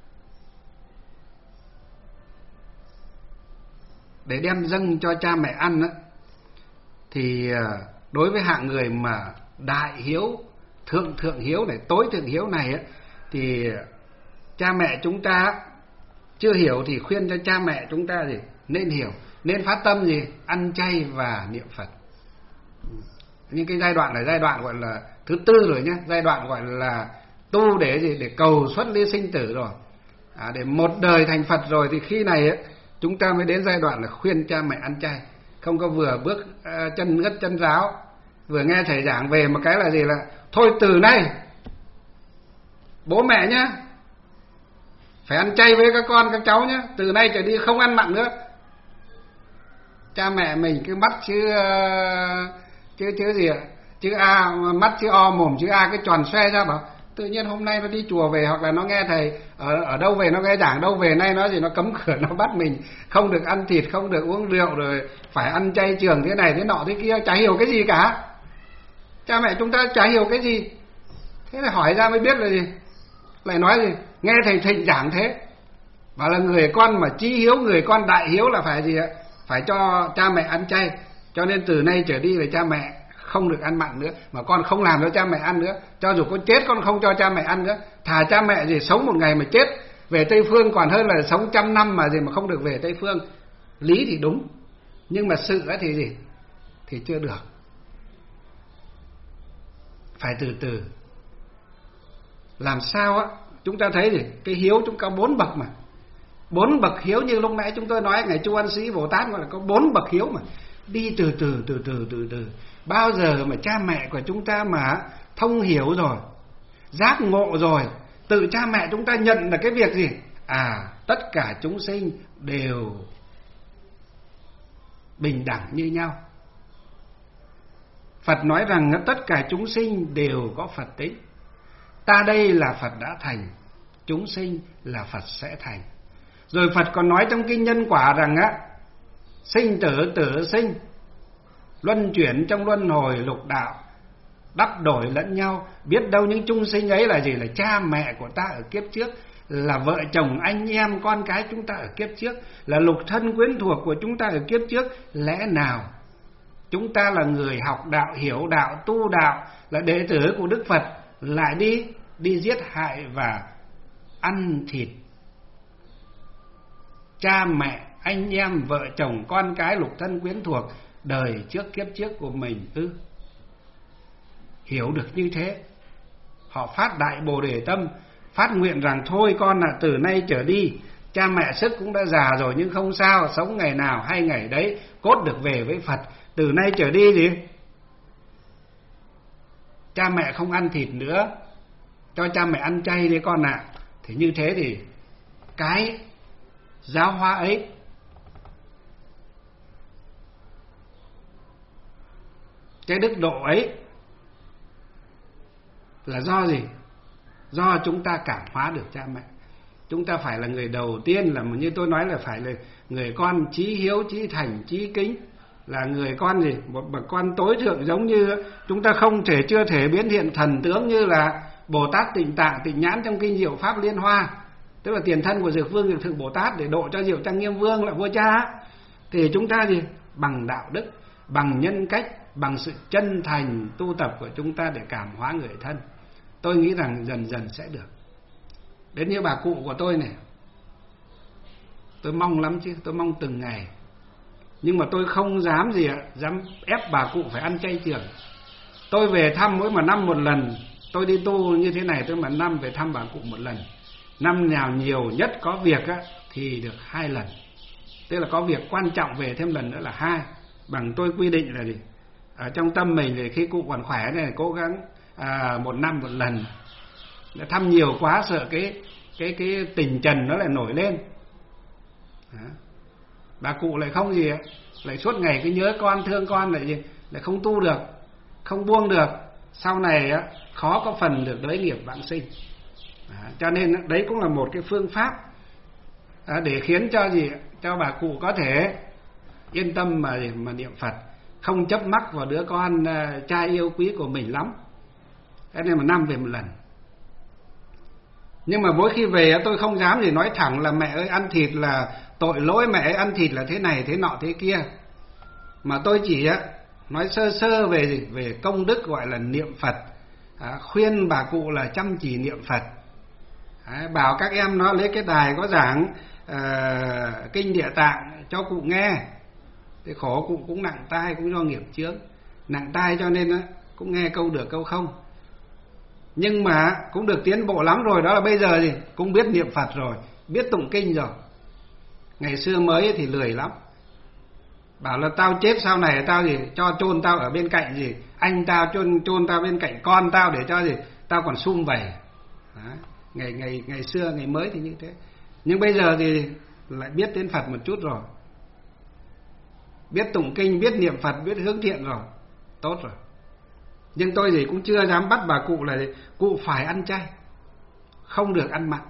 để đem dâng cho cha mẹ ăn á, thì đối với hạng người mà đại hiếu, thượng thượng hiếu này, tối thượng hiếu này á, thì cha mẹ chúng ta chưa hiểu thì khuyên cho cha mẹ chúng ta gì? Nên hiểu, nên phát tâm gì? Ăn chay và niệm Phật. Nhưng cái giai đoạn này giai đoạn gọi là thứ tư rồi nhé, giai đoạn gọi là tu để gì? Để cầu xuất ly sinh tử rồi, à, để một đời thành Phật rồi, thì khi này ấy, chúng ta mới đến giai đoạn là khuyên cha mẹ ăn chay. Không có vừa bước uh, chân ngất chân ráo, vừa nghe thầy giảng về một cái là gì là thôi từ nay bố mẹ nhá phải ăn chay với các con các cháu nhá, từ nay trở đi không ăn mặn nữa. Cha mẹ mình cứ mắt chữ uh, chữ chữ gì ạ? Chữ A, mắt chữ O, mồm chữ A, cái tròn xoe ra, bảo tự nhiên hôm nay nó đi chùa về, hoặc là nó nghe thầy ở ở đâu về, nó nghe giảng đâu về, nay nó gì nó cấm cửa, nó bắt mình không được ăn thịt, không được uống rượu, rồi phải ăn chay trường thế này thế nọ thế kia, chả hiểu cái gì cả. Cha mẹ chúng ta chả hiểu cái gì. Thế là hỏi ra mới biết là gì? Lại nói gì? Nghe thầy Thịnh giảng thế, bảo là người con mà chí hiếu, người con đại hiếu là phải gì ạ? Phải cho cha mẹ ăn chay. Cho nên từ nay trở đi là cha mẹ không được ăn mặn nữa, mà con không làm cho cha mẹ ăn nữa. Cho dù con chết con không cho cha mẹ ăn nữa. Thà cha mẹ gì sống một ngày mà chết về Tây Phương còn hơn là sống trăm năm mà gì mà không được về Tây Phương. Lý thì đúng, nhưng mà sự thì gì? Thì chưa được. Phải từ từ. Làm sao á? Chúng ta thấy gì? Cái hiếu chúng có bốn bậc mà. Bốn bậc hiếu như lúc nãy chúng tôi nói, ngài Chu Ân Sĩ Bồ Tát gọi là có bốn bậc hiếu mà. Đi từ từ từ từ từ từ. Bao giờ mà cha mẹ của chúng ta mà thông hiểu rồi, giác ngộ rồi, tự cha mẹ chúng ta nhận là cái việc gì? À, tất cả chúng sinh đều bình đẳng như nhau. Phật nói rằng tất cả chúng sinh đều có Phật tính. Ta đây là Phật đã thành, chúng sinh là Phật sẽ thành. Rồi Phật còn nói trong kinh Nhân Quả rằng á, sinh tử tử sinh, luân chuyển trong luân hồi lục đạo, đắp đổi lẫn nhau. Biết đâu những chúng sinh ấy là gì? Là cha mẹ của ta ở kiếp trước, là vợ chồng anh em con cái chúng ta ở kiếp trước, là lục thân quyến thuộc của chúng ta ở kiếp trước. Lẽ nào chúng ta là người học đạo, hiểu đạo, tu đạo, là đệ tử của Đức Phật, lại đi đi giết hại và ăn thịt cha mẹ, anh em, vợ chồng, con cái, lục thân quyến thuộc đời trước kiếp trước của mình ư? Hiểu được như thế, họ phát đại Bồ Đề tâm, phát nguyện rằng thôi con là từ nay trở đi, cha mẹ sức cũng đã già rồi nhưng không sao, sống ngày nào hay ngày đấy, cốt được về với Phật. Từ nay trở đi gì? Cha mẹ không ăn thịt nữa, cho cha mẹ ăn chay đi con ạ. À. Thì như thế thì cái giáo hóa ấy cái đức độ ấy là do gì? Do chúng ta cảm hóa được cha mẹ. Chúng ta phải là người đầu tiên, là như tôi nói là phải là người con chí hiếu, chí thành, chí kính, là người con gì? Một bậc con tối thượng, giống như chúng ta không thể chưa thể biến hiện thần tướng như là Bồ Tát Tịnh Tạng, Tịnh Nhãn trong kinh Diệu Pháp Liên Hoa, tức là tiền thân của Dược Vương Dược Thực Bồ Tát để độ cho Diệu Trang Nghiêm Vương là vua cha. Thì chúng ta gì? Bằng đạo đức, bằng nhân cách, bằng sự chân thành tu tập của chúng ta để cảm hóa người thân. Tôi nghĩ rằng dần dần sẽ được. Đến như bà cụ của tôi này, tôi mong lắm chứ, tôi mong từng ngày Nhưng mà tôi không dám gì ạ, dám ép bà cụ phải ăn chay trường. Tôi về thăm mỗi mà năm một lần, tôi đi tu như thế này tôi mà năm về thăm bà cụ một lần. Năm nào nhiều nhất có việc á, thì được hai lần. Tức là có việc quan trọng về thêm lần nữa là hai. Bằng tôi quy định là gì? Ở trong tâm mình thì khi cụ còn khỏe này cố gắng à, một năm một lần. Đã thăm nhiều quá sợ cái cái cái tình trần nó lại nổi lên. Đó. Bà cụ lại không gì, lại suốt ngày cứ nhớ con thương con lại gì, lại không tu được, không buông được, sau này á khó có phần được đới nghiệp vãng sinh. Đó. Cho nên đấy cũng là một cái phương pháp à, để khiến cho gì, cho bà cụ có thể yên tâm mà mà niệm Phật, không chấp mắc vào đứa con uh, trai yêu quý của mình lắm. Thế nên mà năm về một lần. Nhưng mà mỗi khi về tôi không dám gì nói thẳng là mẹ ơi ăn thịt là tội lỗi, mẹ ơi ăn thịt là thế này thế nọ thế kia. Mà tôi chỉ nói sơ sơ về gì? Về công đức gọi là niệm Phật, à, khuyên bà cụ là chăm chỉ niệm Phật. À, bảo các em nó lấy cái đài có giảng à, kinh Địa Tạng cho cụ nghe. Thế khổ cụ cũng nặng tai, cũng do nghiệp chướng nặng tai cho nên cũng nghe câu được câu không. Nhưng mà cũng được tiến bộ lắm rồi. Đó là bây giờ gì cũng biết niệm Phật rồi, biết tụng kinh rồi. Ngày xưa mới thì lười lắm, bảo là tao chết sau này tao gì cho chôn tao ở bên cạnh gì, anh tao chôn chôn tao bên cạnh con tao để cho gì tao còn sum vầy. Ngày ngày ngày xưa ngày mới thì như thế. Nhưng bây giờ thì lại biết đến Phật một chút rồi, biết tụng kinh, biết niệm Phật, biết hướng thiện rồi, tốt rồi. Nhưng tôi thì cũng chưa dám bắt bà cụ là cụ phải ăn chay, không được ăn mặn.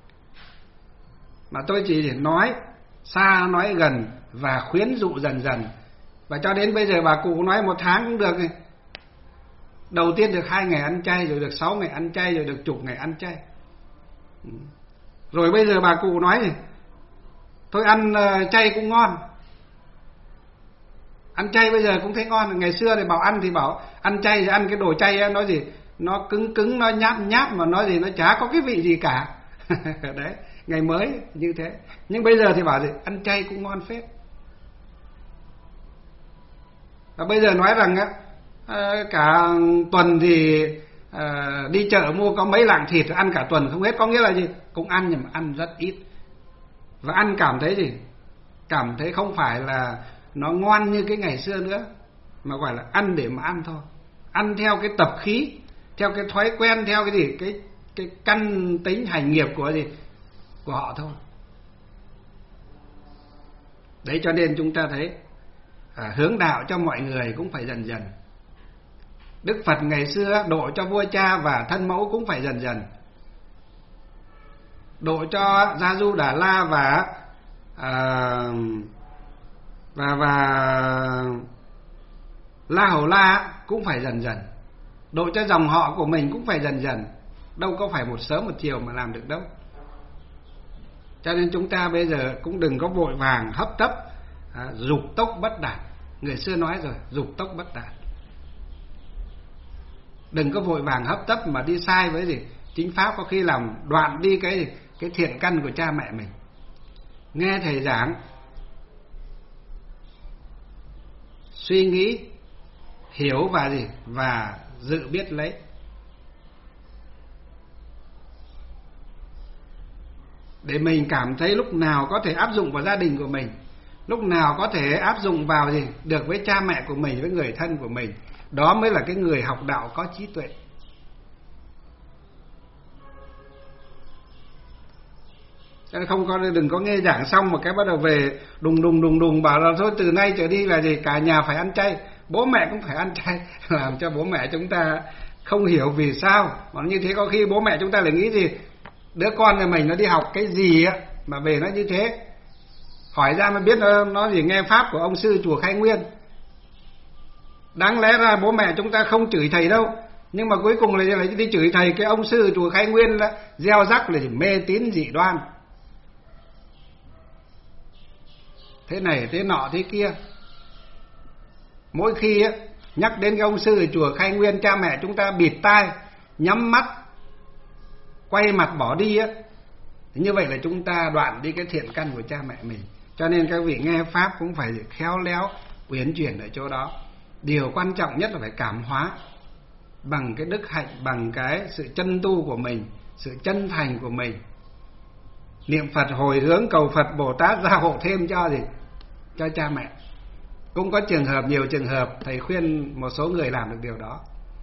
Mà tôi chỉ nói xa nói gần và khuyến dụ dần dần. Và cho đến bây giờ bà cụ nói một tháng cũng được. Đầu tiên được hai ngày ăn chay, rồi được sáu ngày ăn chay, rồi được chục ngày ăn chay. Rồi bây giờ bà cụ nói gì? Thôi ăn chay cũng ngon. Ăn chay bây giờ cũng thấy ngon. Ngày xưa thì bảo ăn thì bảo ăn chay thì ăn cái đồ chay nói gì nó cứng cứng, nó nháp nháp mà nói gì nó chả có cái vị gì cả. Đấy, ngày mới như thế. Nhưng bây giờ thì bảo gì ăn chay cũng ngon phết. Và bây giờ nói rằng á cả tuần thì à, đi chợ mua có mấy lạng thịt ăn cả tuần không hết, có nghĩa là gì cũng ăn nhưng mà ăn rất ít. Và ăn cảm thấy gì cảm thấy không phải là nó ngon như cái ngày xưa nữa, mà gọi là ăn để mà ăn thôi, ăn theo cái tập khí, theo cái thói quen, theo cái gì cái cái căn tính hành nghiệp của gì của họ thôi. Đấy, cho nên chúng ta thấy à, hướng đạo cho mọi người cũng phải dần dần. Đức Phật ngày xưa độ cho vua cha và thân mẫu cũng phải dần dần, độ cho Gia Du Đà La và à, và và La Hầu La cũng phải dần dần, độ cho dòng họ của mình cũng phải dần dần, đâu có phải một sớm một chiều mà làm được đâu. Cho nên chúng ta bây giờ cũng đừng có vội vàng hấp tấp, à, dục tốc bất đạt. Người xưa nói rồi, dục tốc bất đạt. Đừng có vội vàng hấp tấp mà đi sai với gì chính pháp, có khi làm đoạn đi cái cái thiện căn của cha mẹ mình. Nghe thầy giảng, suy nghĩ, hiểu và gì và dự biết lấy. Để mình cảm thấy lúc nào có thể áp dụng vào gia đình của mình, lúc nào có thể áp dụng vào gì được với cha mẹ của mình, với người thân của mình. Đó mới là cái người học đạo có trí tuệ. Cho nên không có, đừng có nghe giảng xong một cái bắt đầu về đùng đùng đùng đùng bảo là thôi từ nay trở đi là gì cả nhà phải ăn chay, bố mẹ cũng phải ăn chay, làm cho bố mẹ chúng ta không hiểu vì sao. Mà như thế có khi bố mẹ chúng ta lại nghĩ gì đứa con nhà mình nó đi học cái gì á mà về nó như thế. Hỏi ra mới biết nó, nó gì nghe pháp của ông sư chùa Khai Nguyên. Đáng lẽ ra bố mẹ chúng ta không chửi thầy đâu, nhưng mà cuối cùng là đi chửi thầy cái ông sư chùa Khai Nguyên là gieo rắc là mê tín dị đoan, thế này thế nọ thế kia. Mỗi khi á, nhắc đến cái ông sư ở chùa Khai Nguyên, cha mẹ chúng ta bịt tai, nhắm mắt, quay mặt bỏ đi á. Như vậy là chúng ta đoạn đi cái thiện căn của cha mẹ mình. Cho Cho nên các vị nghe pháp cũng phải khéo léo, uyển chuyển ở chỗ đó. Điều quan trọng nhất là phải cảm hóa bằng cái đức hạnh, bằng cái sự chân tu của mình, sự chân thành của mình. Niệm Phật hồi hướng cầu Phật Bồ Tát gia hộ thêm cho gì? Cho cha mẹ. Cũng có trường hợp, nhiều trường hợp thầy khuyên một số người làm được điều đó.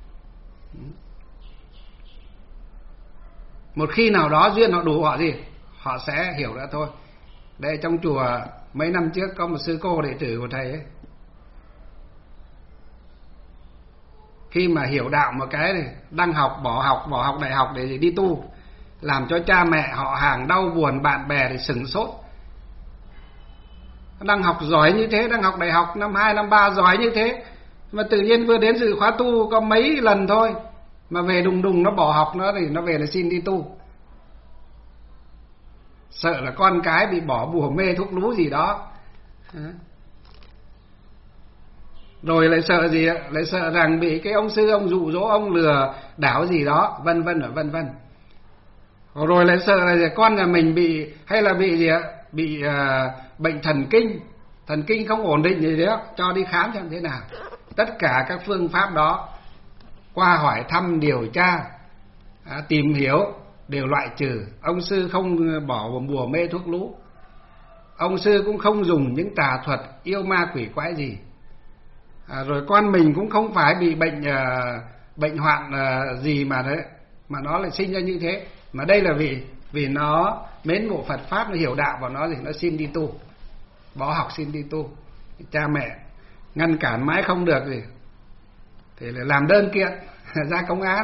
Một khi nào đó duyên họ đủ, họ gì? Họ sẽ hiểu ra thôi. Đây trong chùa mấy năm trước có một sư cô đệ tử của thầy ấy, khi mà hiểu đạo một cái này, đang học bỏ học, bỏ học đại học để đi tu, làm cho cha mẹ họ hàng đau buồn, bạn bè thì sửng sốt. Đang học giỏi như thế, đang học đại học năm hai, năm ba giỏi như thế, mà tự nhiên vừa đến dự khóa tu có mấy lần thôi, mà về đùng đùng nó bỏ học, nó thì nó về là xin đi tu. Sợ là con cái bị bỏ bùa mê thuốc lú gì đó. Rồi lại sợ gì ạ? Lại sợ rằng bị cái ông sư ông dụ dỗ, ông lừa đảo gì đó, vân vân ở vân vân. Rồi lại sợ là con nhà mình bị, hay là bị gì ạ? Bị uh, bệnh thần kinh, thần kinh không ổn định gì đó, cho đi khám xem thế nào. Tất cả các phương pháp đó qua hỏi thăm điều tra, à, tìm hiểu đều loại trừ. Ông sư không bỏ bùa mê thuốc lú, ông sư cũng không dùng những tà thuật yêu ma quỷ quái gì. À, rồi con mình cũng không phải bị bệnh uh, bệnh hoạn uh, gì mà đấy, mà nó lại sinh ra như thế. Mà đây là vì vì nó mến mộ Phật pháp, nó hiểu đạo và nó gì, nó xin đi tu, bỏ học xin đi tu. Cha mẹ ngăn cản mãi không được gì, thì lại làm đơn kiện ra công an.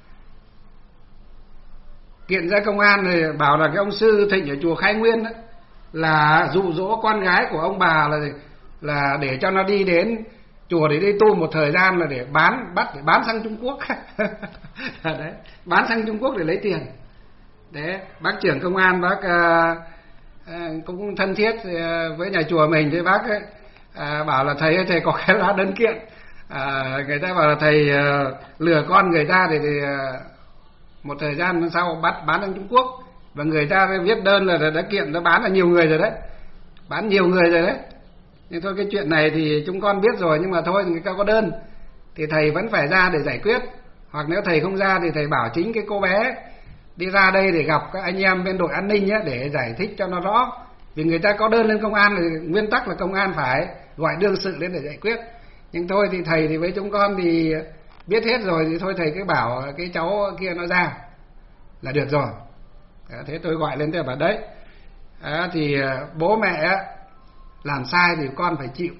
Kiện ra công an thì bảo là cái ông sư Thịnh ở chùa Khai Nguyên đó, là dụ dỗ con gái của ông bà là là để cho nó đi đến chùa để đi tu một thời gian, là để bán, bắt để bán sang Trung Quốc. Đấy, bán sang Trung Quốc để lấy tiền. Đấy, bác trưởng công an bác à, à, cũng thân thiết với nhà chùa mình, thì bác ấy, à, bảo là thầy thầy có cái lá đơn kiện, à, người ta bảo là thầy à, lừa con người ta thì, thì à, một thời gian sau bắt bán sang Trung Quốc, và người ta viết đơn là đã kiện đã bán là nhiều người rồi đấy, bán nhiều người rồi đấy. Nhưng thôi cái chuyện này thì chúng con biết rồi, nhưng mà thôi người ta có đơn thì thầy vẫn phải ra để giải quyết. Hoặc nếu thầy không ra thì thầy bảo chính cái cô bé đi ra đây để gặp các anh em bên đội an ninh ấy, để giải thích cho nó rõ. Vì người ta có đơn lên công an thì nguyên tắc là công an phải gọi đương sự đến để giải quyết. Nhưng thôi thì thầy thì với chúng con thì biết hết rồi, thì thôi thầy cứ bảo cái cháu kia nó ra là được rồi. Thế tôi gọi lên, tôi bảo đấy, à, thì bố mẹ làm sai thì con phải chịu.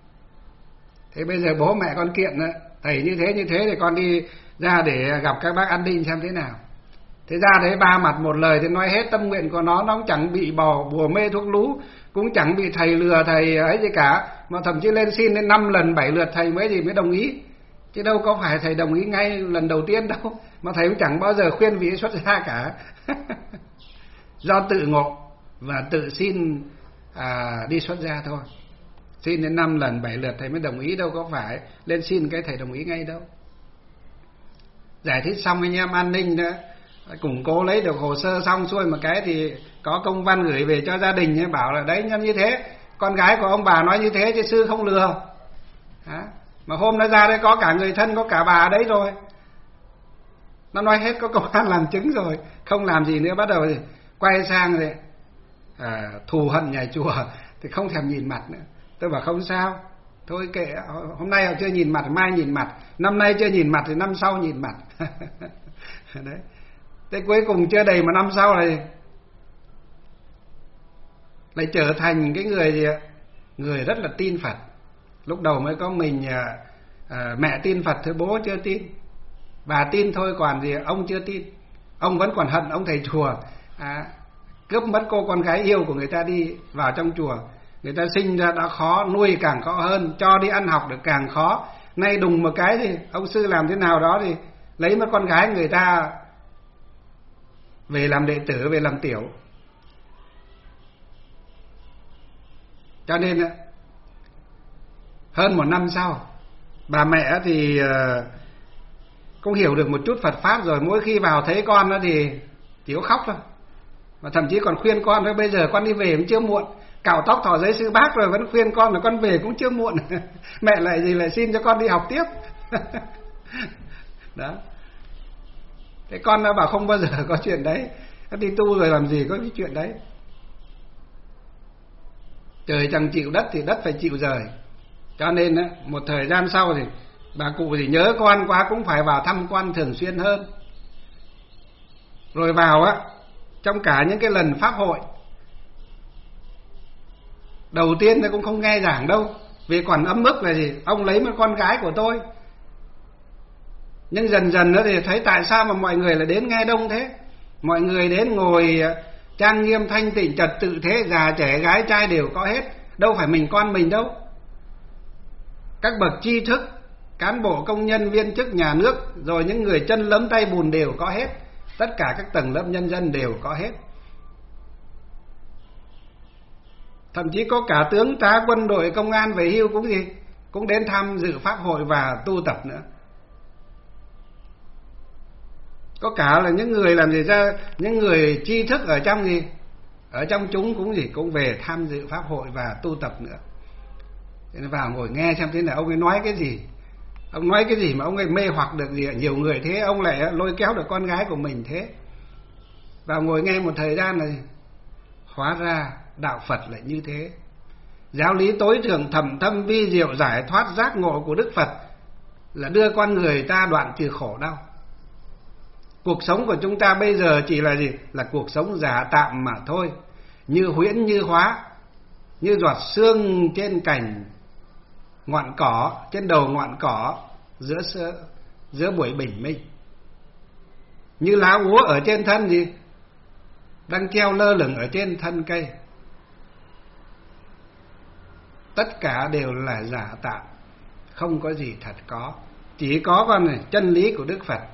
Thế bây giờ bố mẹ con kiện thầy như thế như thế thì con đi ra để gặp các bác an ninh xem thế nào. Thế ra đấy ba mặt một lời thì nói hết tâm nguyện của nó, nó cũng chẳng bị bò bùa mê thuốc lú, cũng chẳng bị thầy lừa thầy ấy gì cả, mà thậm chí lên xin đến năm lần bảy lượt thầy mới gì mới đồng ý, chứ đâu có phải thầy đồng ý ngay lần đầu tiên đâu, mà thầy cũng chẳng bao giờ khuyên vị xuất gia cả. Do tự ngộ và tự xin à, đi xuất gia thôi. Xin đến năm lần bảy lượt thầy mới đồng ý, đâu có phải lên xin cái thầy đồng ý ngay đâu. Giải thích xong anh em an ninh nữa, củng cố lấy được hồ sơ xong xuôi một cái thì có công văn gửi về cho gia đình ấy, bảo là đấy nhân như thế, con gái của ông bà nói như thế chứ sư không lừa. Đó. Mà hôm nó ra đây có cả người thân, có cả bà đấy rồi, nó nói hết, có công an làm chứng rồi, không làm gì nữa, bắt đầu thì quay sang thì à, thù hận nhà chùa thì không thèm nhìn mặt nữa. Tôi bảo không sao, thôi kệ, hôm nay họ chưa nhìn mặt, mai nhìn mặt, năm nay chưa nhìn mặt thì năm sau nhìn mặt. Đấy. Thế cuối cùng chưa đầy một năm sau này lại trở thành cái người gì ạ? Người rất là tin Phật. Lúc đầu mới có mình à, à, mẹ tin Phật thôi, bố chưa tin. Bà tin thôi, còn gì ông chưa tin. Ông vẫn còn hận ông thầy chùa, à, cướp mất cô con gái yêu của người ta đi vào trong chùa. Người ta sinh ra đã khó, nuôi càng khó hơn, cho đi ăn học được càng khó. Nay đùng một cái thì ông sư làm thế nào đó thì lấy mất con gái người ta về làm đệ tử, về làm tiểu. Cho nên hơn một năm sau, bà mẹ thì cũng hiểu được một chút Phật pháp rồi. Mỗi khi vào thấy con đó thì chỉ có khóc thôi, mà thậm chí còn khuyên con thôi, bây giờ con đi về cũng chưa muộn, cạo tóc thọ giấy sư bác rồi vẫn khuyên con là con về cũng chưa muộn. Mẹ lại gì lại xin cho con đi học tiếp. Đó. Thế con nó bảo không bao giờ có chuyện đấy, nó đi tu rồi làm gì có cái chuyện đấy. Trời chẳng chịu đất thì đất phải chịu trời. Cho nên á, một thời gian sau thì bà cụ thì nhớ con quá cũng phải vào thăm con thường xuyên hơn. Rồi vào á, trong cả những cái lần pháp hội, đầu tiên nó cũng không nghe giảng đâu, vì còn ấm ức là gì, ông lấy một con gái của tôi. Nhưng dần dần nó thì thấy tại sao mà mọi người lại đến nghe đông thế. Mọi người đến ngồi trang nghiêm thanh tịnh trật tự thế, già trẻ gái trai đều có hết, đâu phải mình con mình đâu. Các bậc tri thức, cán bộ công nhân viên chức nhà nước, rồi những người chân lấm tay bùn đều có hết. Tất cả các tầng lớp nhân dân đều có hết. Thậm chí có cả tướng tá quân đội công an về hưu cũng gì, cũng đến tham dự pháp hội và tu tập nữa. Có cả là những người làm gì ra, những người tri thức ở trong gì, ở trong chúng cũng gì, cũng về tham dự pháp hội và tu tập nữa. Thế nên vào ngồi nghe xem thế nào ông ấy nói cái gì, ông nói cái gì mà ông ấy mê hoặc được gì nhiều người thế, ông lại lôi kéo được con gái của mình thế. Vào ngồi nghe một thời gian này, hóa ra đạo Phật lại như thế. Giáo lý tối thượng thầm thâm vi diệu giải thoát giác ngộ của Đức Phật là đưa con người ta đoạn trừ khổ đau. Cuộc sống của chúng ta bây giờ chỉ là gì? Là cuộc sống giả tạm mà thôi. Như huyễn như hóa, như giọt sương trên cành ngọn cỏ, trên đầu ngọn cỏ, giữa giữa buổi bình minh. Như lá úa ở trên thân gì? Đang treo lơ lửng ở trên thân cây. Tất cả đều là giả tạm, không có gì thật có. Chỉ có con này, chân lý của Đức Phật.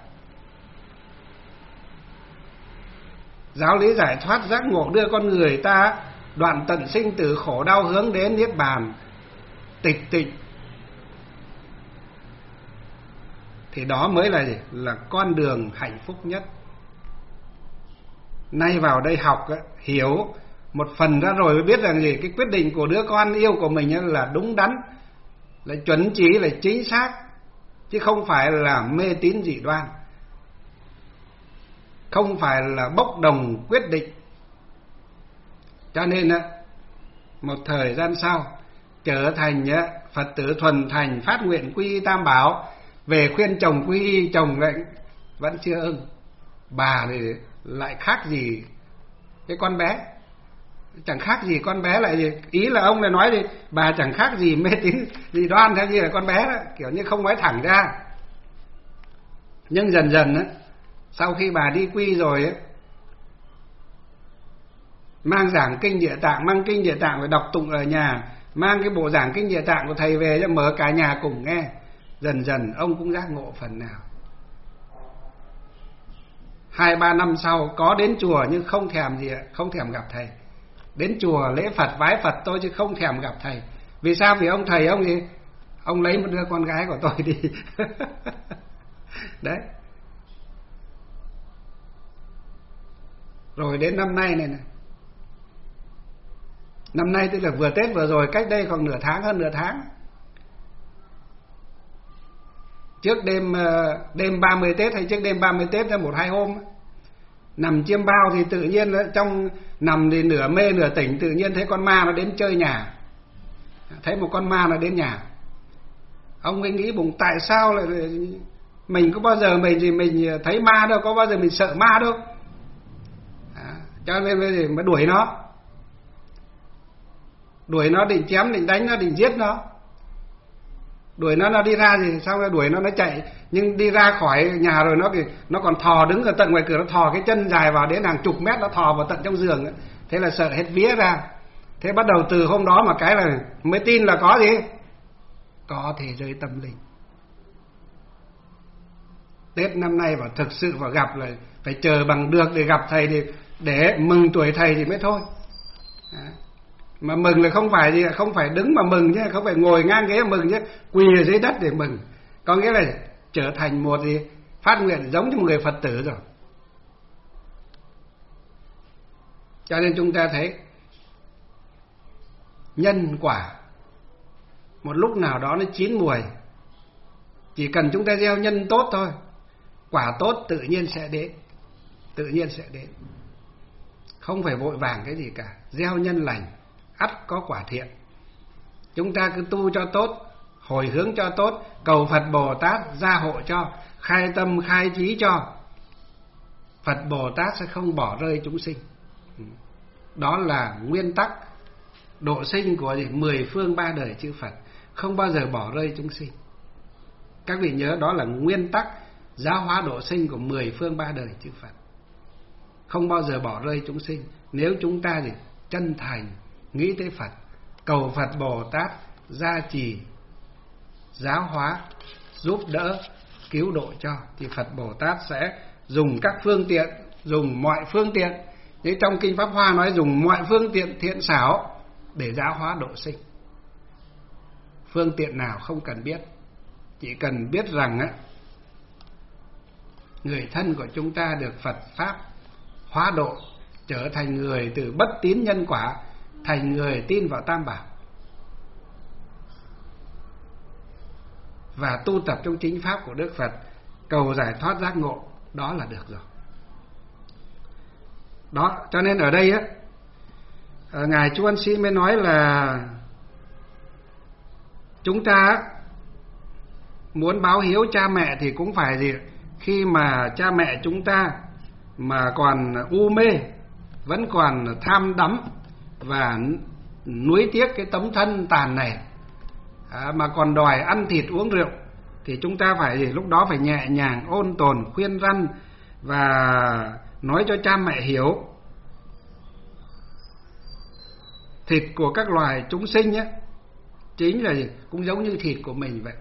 Giáo lý giải thoát giác ngộ đưa con người ta đoạn tận sinh tử khổ đau hướng đến niết bàn tịch tịnh. Thì đó mới là gì? Là con đường hạnh phúc nhất. Nay vào đây học hiểu một phần ra rồi mới biết rằng gì, cái quyết định của đứa con yêu của mình là đúng đắn, là chuẩn chỉ, là chính xác, chứ không phải là mê tín dị đoan, không phải là bốc đồng quyết định. Cho nên một thời gian sau trở thành Phật tử thuần thành, phát nguyện quy y Tam Bảo, về khuyên chồng quy y, chồng lại vẫn chưa ưng. Bà thì lại khác gì cái con bé, chẳng khác gì con bé lại gì, ý là ông này nói thì bà chẳng khác gì mê tín dị đoan theo như là con bé đó, kiểu như không nói thẳng ra. Nhưng dần dần á, sau khi bà đi quy rồi ấy, mang giảng kinh Địa Tạng, mang kinh Địa Tạng phải đọc tụng ở nhà, mang cái bộ giảng kinh Địa Tạng của thầy về cho mở cả nhà cùng nghe. Dần dần ông cũng giác ngộ phần nào. Hai ba năm sau có đến chùa nhưng không thèm gì, không thèm gặp thầy. Đến chùa lễ Phật vái Phật tôi chứ không thèm gặp thầy. Vì sao? Vì ông thầy ông gì? Ông lấy một đứa con gái của tôi đi. Đấy. Rồi đến năm nay này này. Năm nay tức là vừa Tết vừa rồi, cách đây khoảng nửa tháng, hơn nửa tháng. Trước đêm đêm ba mươi Tết hay trước đêm ba mươi Tết là một hai hôm, nằm chiêm bao thì tự nhiên trong nằm thì nửa mê nửa tỉnh, tự nhiên thấy con ma nó đến chơi nhà. Thấy một con ma nó đến nhà. Ông ấy nghĩ bụng tại sao lại, mình có bao giờ mình gì mình thấy ma đâu, có bao giờ mình sợ ma đâu. À, cho nên mới đuổi nó. Đuổi nó, định chém, định đánh nó, định giết nó. Đuổi nó, nó đi ra thì xong rồi đuổi nó, nó chạy. Nhưng đi ra khỏi nhà rồi nó nó còn thò đứng ở tận ngoài cửa, nó thò cái chân dài vào đến hàng chục mét, nó thò vào tận trong giường ấy. Thế là sợ hết vía ra. Thế bắt đầu từ hôm đó mà cái là mới tin là có gì, có thế giới tâm linh. Tết năm nay vào thực sự vào gặp là phải chờ bằng được để gặp thầy, để, để mừng tuổi thầy thì mới thôi. Đó. Mà mừng là không phải gì, không phải đứng mà mừng nhé, không phải ngồi ngang ghế mừng nhé, quỳ ở dưới đất để mừng. Có nghĩa là trở thành một gì, phát nguyện giống như một người Phật tử rồi. Cho nên chúng ta thấy nhân quả một lúc nào đó nó chín mùi. Chỉ cần chúng ta gieo nhân tốt thôi, quả tốt tự nhiên sẽ đến, tự nhiên sẽ đến. Không phải vội vàng cái gì cả, gieo nhân lành, ắt có quả thiện. Chúng ta cứ tu cho tốt, hồi hướng cho tốt, cầu Phật Bồ Tát gia hộ cho, khai tâm khai trí cho, Phật Bồ Tát sẽ không bỏ rơi chúng sinh. Đó là nguyên tắc độ sinh của gì? Mười phương ba đời chư Phật, không bao giờ bỏ rơi chúng sinh. Các vị nhớ, đó là nguyên tắc giáo hóa độ sinh của mười phương ba đời chư Phật, không bao giờ bỏ rơi chúng sinh. Nếu chúng ta gì? Chân thành nghĩ tới Phật, cầu Phật Bồ Tát gia trì, giáo hóa, giúp đỡ, cứu độ cho, thì Phật Bồ Tát sẽ dùng các phương tiện, dùng mọi phương tiện. Như trong Kinh Pháp Hoa nói dùng mọi phương tiện thiện xảo để giáo hóa độ sinh. Phương tiện nào không cần biết, chỉ cần biết rằng á, người thân của chúng ta được Phật Pháp hóa độ, trở thành người từ bất tín nhân quả thành người tin vào Tam Bảo, và tu tập trong chính pháp của Đức Phật, cầu giải thoát giác ngộ, đó là được rồi. Đó, cho nên ở đây á, Ngài Chu Ân Sĩ mới nói là chúng ta muốn báo hiếu cha mẹ thì cũng phải gì? Khi mà cha mẹ chúng ta mà còn u mê, vẫn còn tham đắm và nuối tiếc cái tấm thân tàn này, à, mà còn đòi ăn thịt uống rượu, thì chúng ta phải gì? Lúc đó phải nhẹ nhàng ôn tồn khuyên răn và nói cho cha mẹ hiểu thịt của các loài chúng sinh ấy, chính là gì? Cũng giống như thịt của mình vậy.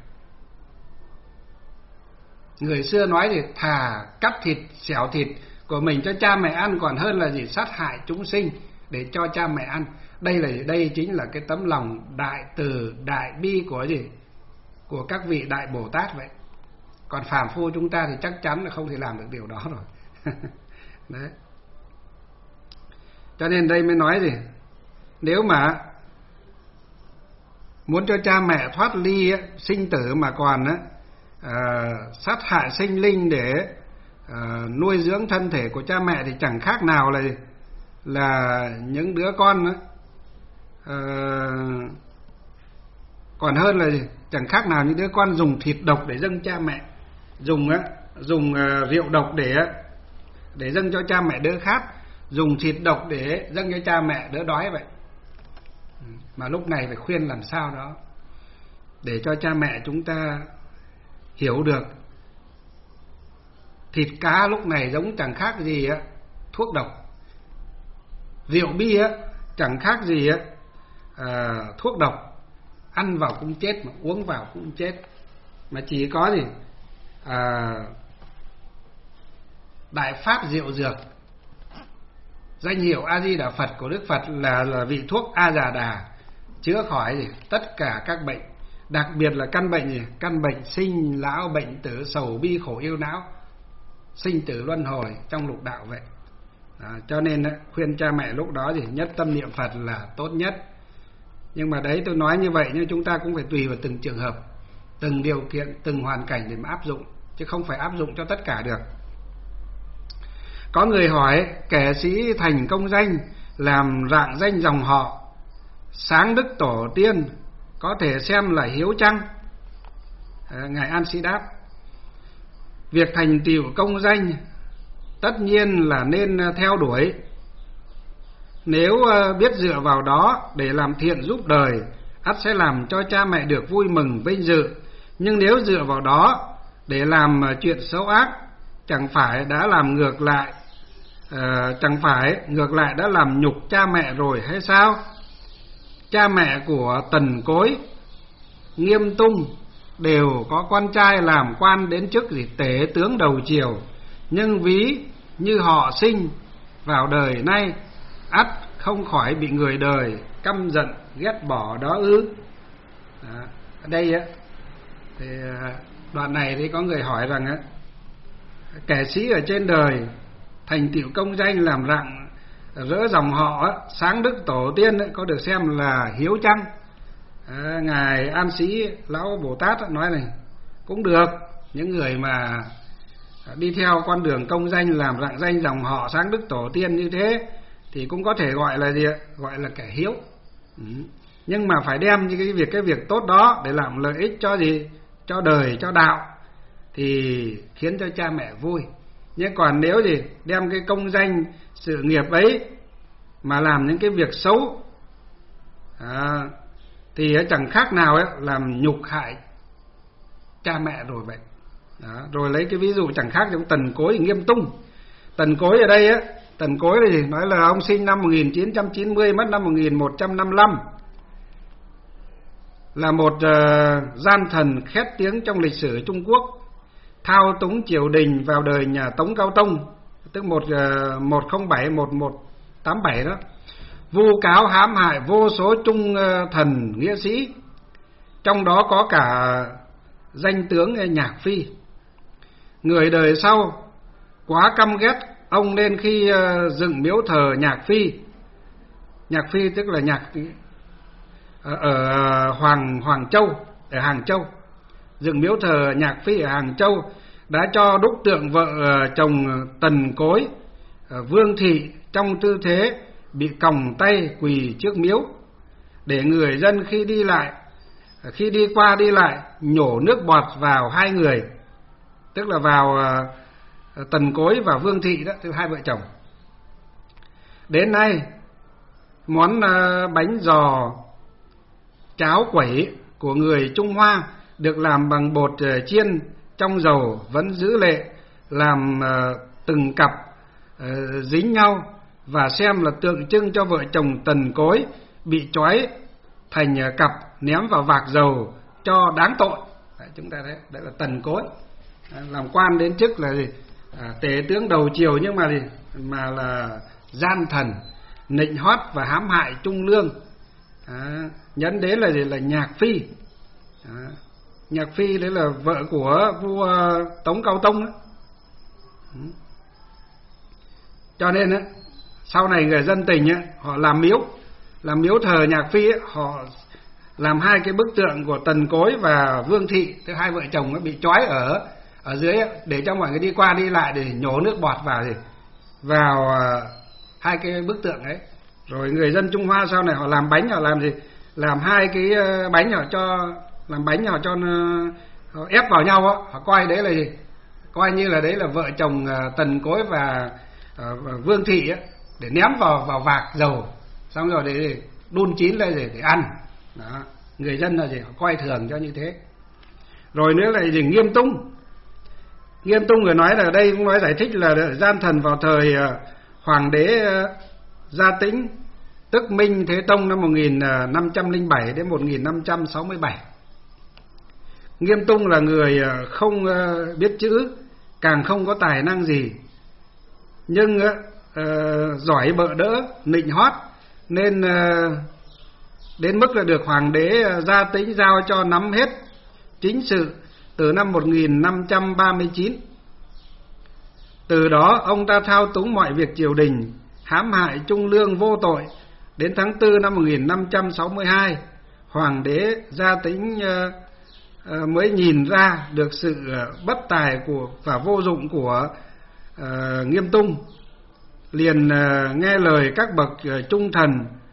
Người xưa nói thì thà cắt thịt, xẻo thịt của mình cho cha mẹ ăn còn hơn là gì? Sát hại chúng sinh để cho cha mẹ ăn. Đây là đây chính là cái tấm lòng đại từ, đại bi của gì? Của các vị đại Bồ Tát vậy. Còn phàm phu chúng ta thì chắc chắn là không thể làm được điều đó rồi. Đấy. Cho nên đây mới nói gì? Nếu mà muốn cho cha mẹ thoát ly ấy, sinh tử mà còn ấy, à, sát hại sinh linh để à, nuôi dưỡng thân thể của cha mẹ, thì chẳng khác nào là là những đứa con ấy, à, còn hơn là gì? Chẳng khác nào những đứa con dùng thịt độc để dâng cha mẹ, dùng á, dùng à, rượu độc để để dâng cho cha mẹ đỡ khát, dùng thịt độc để dâng cho cha mẹ đỡ đói vậy. Mà lúc này phải khuyên làm sao đó để cho cha mẹ chúng ta hiểu được thịt cá lúc này giống chẳng khác gì á thuốc độc, rượu bia chẳng khác gì á à, thuốc độc, ăn vào cũng chết mà uống vào cũng chết, mà chỉ có gì à, đại pháp diệu dược, danh hiệu A Di Đà Phật của Đức Phật là, là vị thuốc A Già Đà, chữa khỏi gì tất cả các bệnh, đặc biệt là căn bệnh gì? Căn bệnh sinh lão bệnh tử, sầu bi khổ yêu não, sinh tử luân hồi trong lục đạo vậy. À, cho nên khuyên cha mẹ lúc đó thì nhất tâm niệm Phật là tốt nhất. Nhưng mà đấy, tôi nói như vậy nhưng chúng ta cũng phải tùy vào từng trường hợp, từng điều kiện, từng hoàn cảnh để mà áp dụng, chứ không phải áp dụng cho tất cả được. Có người hỏi, kẻ sĩ thành công danh, làm rạng danh dòng họ, sáng đức tổ tiên, có thể xem là hiếu chăng? À, Ngài An Sĩ đáp, việc thành tựu công danh tất nhiên là nên theo đuổi. Nếu biết dựa vào đó để làm thiện giúp đời, ắt sẽ làm cho cha mẹ được vui mừng vinh dự. Nhưng nếu dựa vào đó để làm chuyện xấu ác, chẳng phải đã làm ngược lại, à, chẳng phải ngược lại đã làm nhục cha mẹ rồi hay sao? Cha mẹ của Tần Cối, Nghiêm Tung đều có con trai làm quan đến chức gì tể tướng đầu triều, nhưng ví như họ sinh vào đời nay, ắt không khỏi bị người đời căm giận ghét bỏ đó ư? À, ở đây á, thì đoạn này thì có người hỏi rằng á, kẻ sĩ ở trên đời thành tựu công danh làm rạng rỡ dòng họ, sáng đức tổ tiên có được xem là hiếu chăng? À, ngài An Sĩ lão Bồ Tát nói này, cũng được. Những người mà đi theo con đường công danh, làm rạng danh dòng họ, sáng đức tổ tiên như thế thì cũng có thể gọi là gì ạ? Gọi là kẻ hiếu. Ừ. Nhưng mà phải đem những cái việc cái việc tốt đó để làm lợi ích cho gì? Cho đời, cho đạo, thì khiến cho cha mẹ vui. Nhưng còn nếu gì đem cái công danh sự nghiệp ấy mà làm những cái việc xấu, à, thì chẳng khác nào ấy, làm nhục hại cha mẹ rồi vậy. Đó. Rồi lấy cái ví dụ chẳng khác giống Tần Cối Nghiêm Tung. Tần Cối ở đây á, Tần Cối là gì? Nói là ông sinh năm một nghìn chín trăm chín mươi, mất năm một nghìn một trăm năm mươi lăm, là một uh, gian thần khét tiếng trong lịch sử Trung Quốc, thao túng triều đình vào đời nhà Tống Cao Tông, tức một uh, một không bảy một một tám bảy đó, vu cáo hãm hại vô số trung uh, thần nghĩa sĩ, trong đó có cả danh tướng Nhạc Phi. Người đời sau quá căm ghét ông nên khi uh, dựng miếu thờ Nhạc Phi, Nhạc Phi tức là Nhạc ở Hoàng Hoàng Châu, ở Hàng Châu, dựng miếu thờ Nhạc Phi ở Hàng Châu, đã cho đúc tượng vợ chồng Tần Cối, Vương Thị, trong tư thế bị còng tay quỳ trước miếu, để người dân khi đi lại, khi đi qua đi lại nhổ nước bọt vào hai người, tức là vào Tần Cối và Vương Thị đó, tức hai vợ chồng. Đến nay món bánh giò cháo quẩy của người Trung Hoa được làm bằng bột chiên trong dầu vẫn giữ lệ, làm từng cặp dính nhau, và xem là tượng trưng cho vợ chồng Tần Cối bị trói thành cặp ném vào vạc dầu cho đáng tội. Đấy, chúng ta thấy đấy là Tần Cối, làm quan đến chức là gì? À, tể tướng đầu triều, nhưng mà gì? Mà là gian thần, nịnh hót và hãm hại trung lương. À, nhấn đến là gì? Là Nhạc Phi. À, Nhạc Phi đấy là vợ của vua Tống Cao Tông đó. Ừ. Cho nên á, sau này người dân Tình á, họ làm miếu, làm miếu thờ Nhạc Phi á, họ làm hai cái bức tượng của Tần Cối và Vương Thị, tức hai vợ chồng bị trói ở ở dưới á, để cho mọi người đi qua đi lại để nhổ nước bọt vào gì vào uh, hai cái bức tượng ấy. Rồi người dân Trung Hoa sau này họ làm bánh, họ làm gì? Làm hai cái uh, bánh, họ cho làm bánh, họ cho uh, họ ép vào nhau á, họ coi đấy là gì? Coi như là đấy là vợ chồng uh, Tần Cối và uh, Vương Thị á, để ném vào vào vạc dầu, xong rồi để đun chín lên để để ăn. Đó, người dân là gì? Họ coi thường cho như thế. Rồi nữa là gì? Nghiêm Tung. Nghiêm Tung người nói là đây cũng nói giải thích là gian thần vào thời uh, hoàng đế uh, Gia Tĩnh, tức Minh Thế Tông năm một nghìn năm trăm lẻ bảy đến một nghìn năm trăm sáu mươi bảy. Nghiêm Tung là người uh, không uh, biết chữ, càng không có tài năng gì, nhưng uh, uh, giỏi bợ đỡ, nịnh hót, nên uh, đến mức là được hoàng đế uh, Gia Tĩnh giao cho nắm hết chính sự từ năm một nghìn năm trăm ba mươi chín. Từ đó ông ta thao túng mọi việc triều đình, hãm hại trung lương vô tội. Đến tháng tư năm một nghìn năm trăm sáu mươi hai, hoàng đế Gia Tĩnh uh, uh, mới nhìn ra được sự uh, bất tài của và vô dụng của uh, Nghiêm Tung, liền uh, nghe lời các bậc uh, trung thần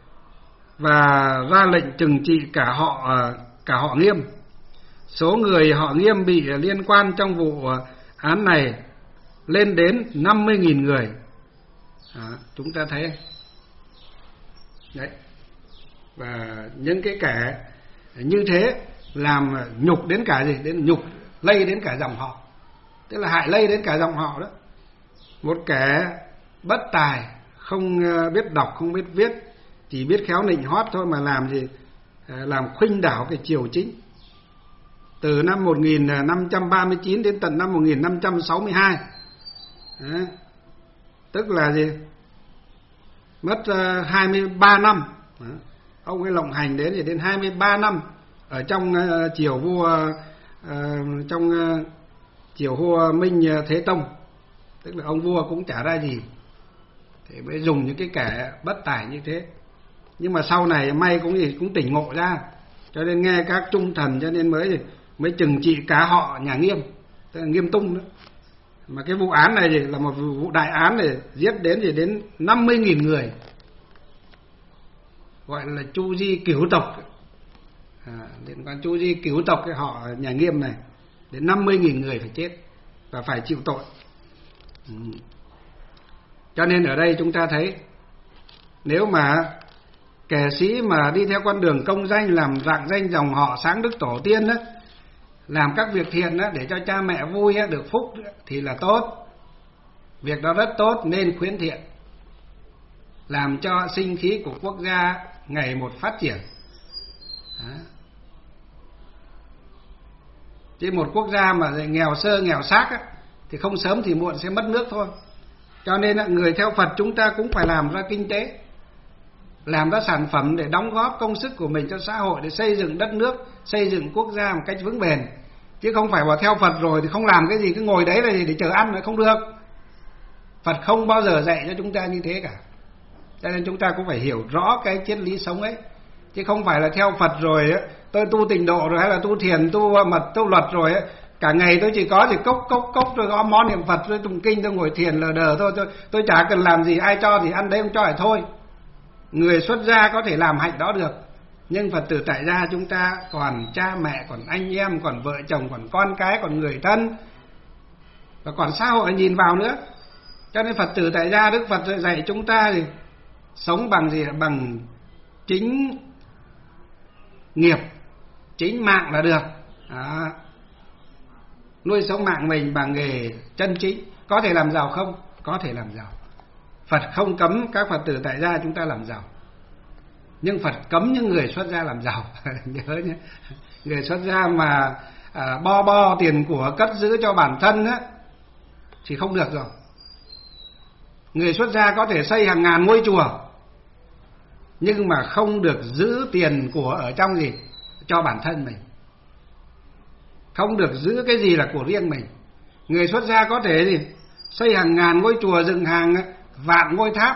và ra lệnh trừng trị cả họ uh, cả họ Nghiêm. Số người họ Nghiêm bị liên quan trong vụ án này lên đến năm mươi nghìn người. À, chúng ta thấy đấy. Và những cái kẻ như thế làm nhục đến cả gì? Đến nhục lây đến cả dòng họ, tức là hại lây đến cả dòng họ đó. Một kẻ bất tài, không biết đọc, không biết viết, chỉ biết khéo nịnh hót thôi, mà làm gì? Làm khuynh đảo cái triều chính. Từ năm một nghìn năm trăm ba mươi chín đến tận năm một nghìn năm trăm sáu mươi hai. Đấy. Tức là gì? Mất uh, hai mươi ba năm. Đấy. Ông ấy lộng hành đến thì đến hai mươi ba năm ở trong uh, triều vua uh, trong uh, triều vua Minh Thế Tông. Tức là ông vua cũng chả ra gì. thì mới dùng những cái kẻ bất tài như thế. Nhưng mà sau này may cũng gì cũng tỉnh ngộ ra, cho nên nghe các trung thần cho nên mới mới trừng trị cả họ nhà Nghiêm, tức là Nghiêm Tung đó. Mà cái vụ án này thì là một vụ đại án này, giết đến thì đến năm mươi nghìn người, gọi là Chu Di cửu tộc, à, liên quan Chu Di cửu tộc cái họ nhà Nghiêm này, đến năm mươi nghìn người phải chết và phải chịu tội. Ừ. Cho nên ở đây chúng ta thấy, nếu mà kẻ sĩ mà đi theo con đường công danh, làm rạng danh dòng họ sáng đức tổ tiên đó, làm các việc thiện đó, để cho cha mẹ vui đó, được phúc đó, thì là tốt. Việc đó rất tốt nên khuyến thiện, làm cho sinh khí của quốc gia ngày một phát triển. Đó. Chứ một quốc gia mà nghèo sơ nghèo xác á, thì không sớm thì muộn sẽ mất nước thôi. Cho nên người theo Phật chúng ta cũng phải làm ra kinh tế, làm ra sản phẩm để đóng góp công sức của mình cho xã hội, để xây dựng đất nước, xây dựng quốc gia một cách vững bền. Chứ không phải vào theo Phật rồi thì không làm cái gì, cứ ngồi đấy là để chờ ăn là không được. Phật không bao giờ dạy cho chúng ta như thế cả. Cho nên chúng ta cũng phải hiểu rõ cái triết lý sống ấy. Chứ không phải là theo Phật rồi tôi tu tịnh độ rồi, hay là tu thiền, tu mật, tu luật rồi ấy, cả ngày tôi chỉ có thì cốc cốc cốc rồi gõ món niệm Phật rồi tụng kinh, tôi ngồi thiền lờ đờ thôi, tôi tôi chả cần làm gì, ai cho thì ăn đấy, không cho thì thôi. Người xuất gia có thể làm hạnh đó được, nhưng Phật tử tại gia chúng ta còn cha mẹ, còn anh em, còn vợ chồng, còn con cái, còn người thân, và còn xã hội nhìn vào nữa. Cho nên Phật tử tại gia, Đức Phật dạy chúng ta thì sống bằng gì? Bằng chính nghiệp, chính mạng là được. Đó. Nuôi sống mạng mình bằng nghề chân chính. Có thể làm giàu không? Có thể làm giàu. Phật không cấm các Phật tử tại gia chúng ta làm giàu, nhưng Phật cấm những người xuất gia làm giàu. Nhớ nhé, người xuất gia mà à, bo bo tiền của cất giữ cho bản thân á, thì không được rồi. Người xuất gia có thể xây hàng ngàn ngôi chùa, nhưng mà không được giữ tiền của ở trong gì cho bản thân mình, không được giữ cái gì là của riêng mình. Người xuất gia có thể gì xây hàng ngàn ngôi chùa, dựng hàng vạn ngôi tháp,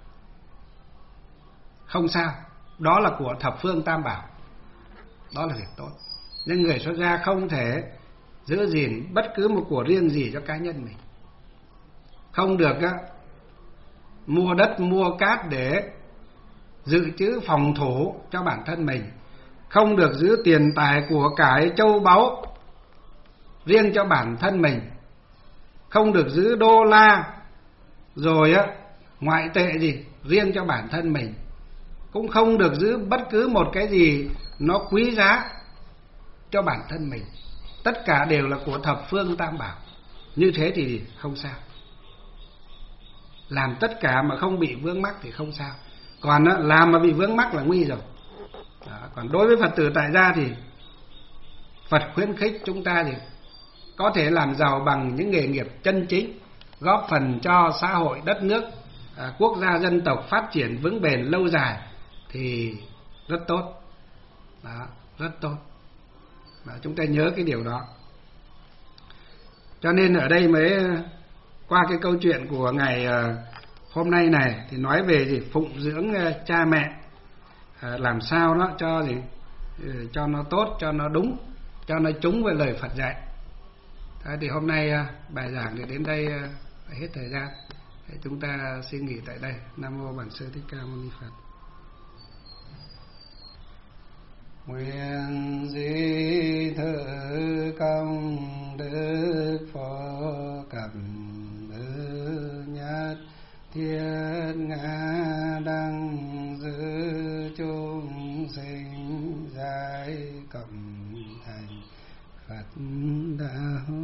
không sao, đó là của thập phương tam bảo, đó là việc tốt. Nhưng người xuất gia không thể giữ gìn bất cứ một của riêng gì cho cá nhân mình, không được á, mua đất mua cát để dự trữ phòng thủ cho bản thân mình, không được giữ tiền tài của cải châu báu riêng cho bản thân mình, không được giữ đô la rồi á ngoại tệ gì riêng cho bản thân mình, cũng không được giữ bất cứ một cái gì nó quý giá cho bản thân mình. Tất cả đều là của thập phương tam bảo. Như thế thì không sao, làm tất cả mà không bị vướng mắc thì không sao. Còn á, làm mà bị vướng mắc là nguy rồi. Đó. Còn đối với Phật tử tại gia thì Phật khuyến khích chúng ta thì có thể làm giàu bằng những nghề nghiệp chân chính, góp phần cho xã hội, đất nước, à, quốc gia, dân tộc phát triển vững bền lâu dài thì rất tốt. Đó, rất tốt. Đó, chúng ta nhớ cái điều đó. Cho nên ở đây mới qua cái câu chuyện của ngày hôm nay này thì nói về gì phụng dưỡng cha mẹ, à, làm sao đó cho gì cho nó tốt, cho nó đúng, cho nó trúng với lời Phật dạy. Thế thì hôm nay bài giảng thì đến đây hết thời gian. Thế chúng ta xin nghỉ tại đây. Nam mô Bản Sư Thích Ca Mâu Ni Phật. Nguyện di thử công đức phổ cập bứ nhất thiết ngã đăng giữ chúng sinh giải cộng thành Phật đạo.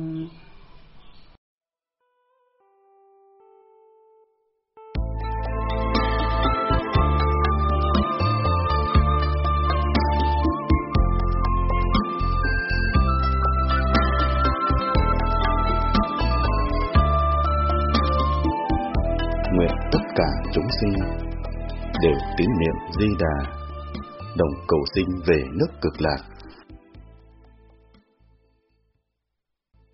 Nguyện tất cả chúng sinh đều tín niệm Di Đà, đồng cầu sinh về nước Cực Lạc.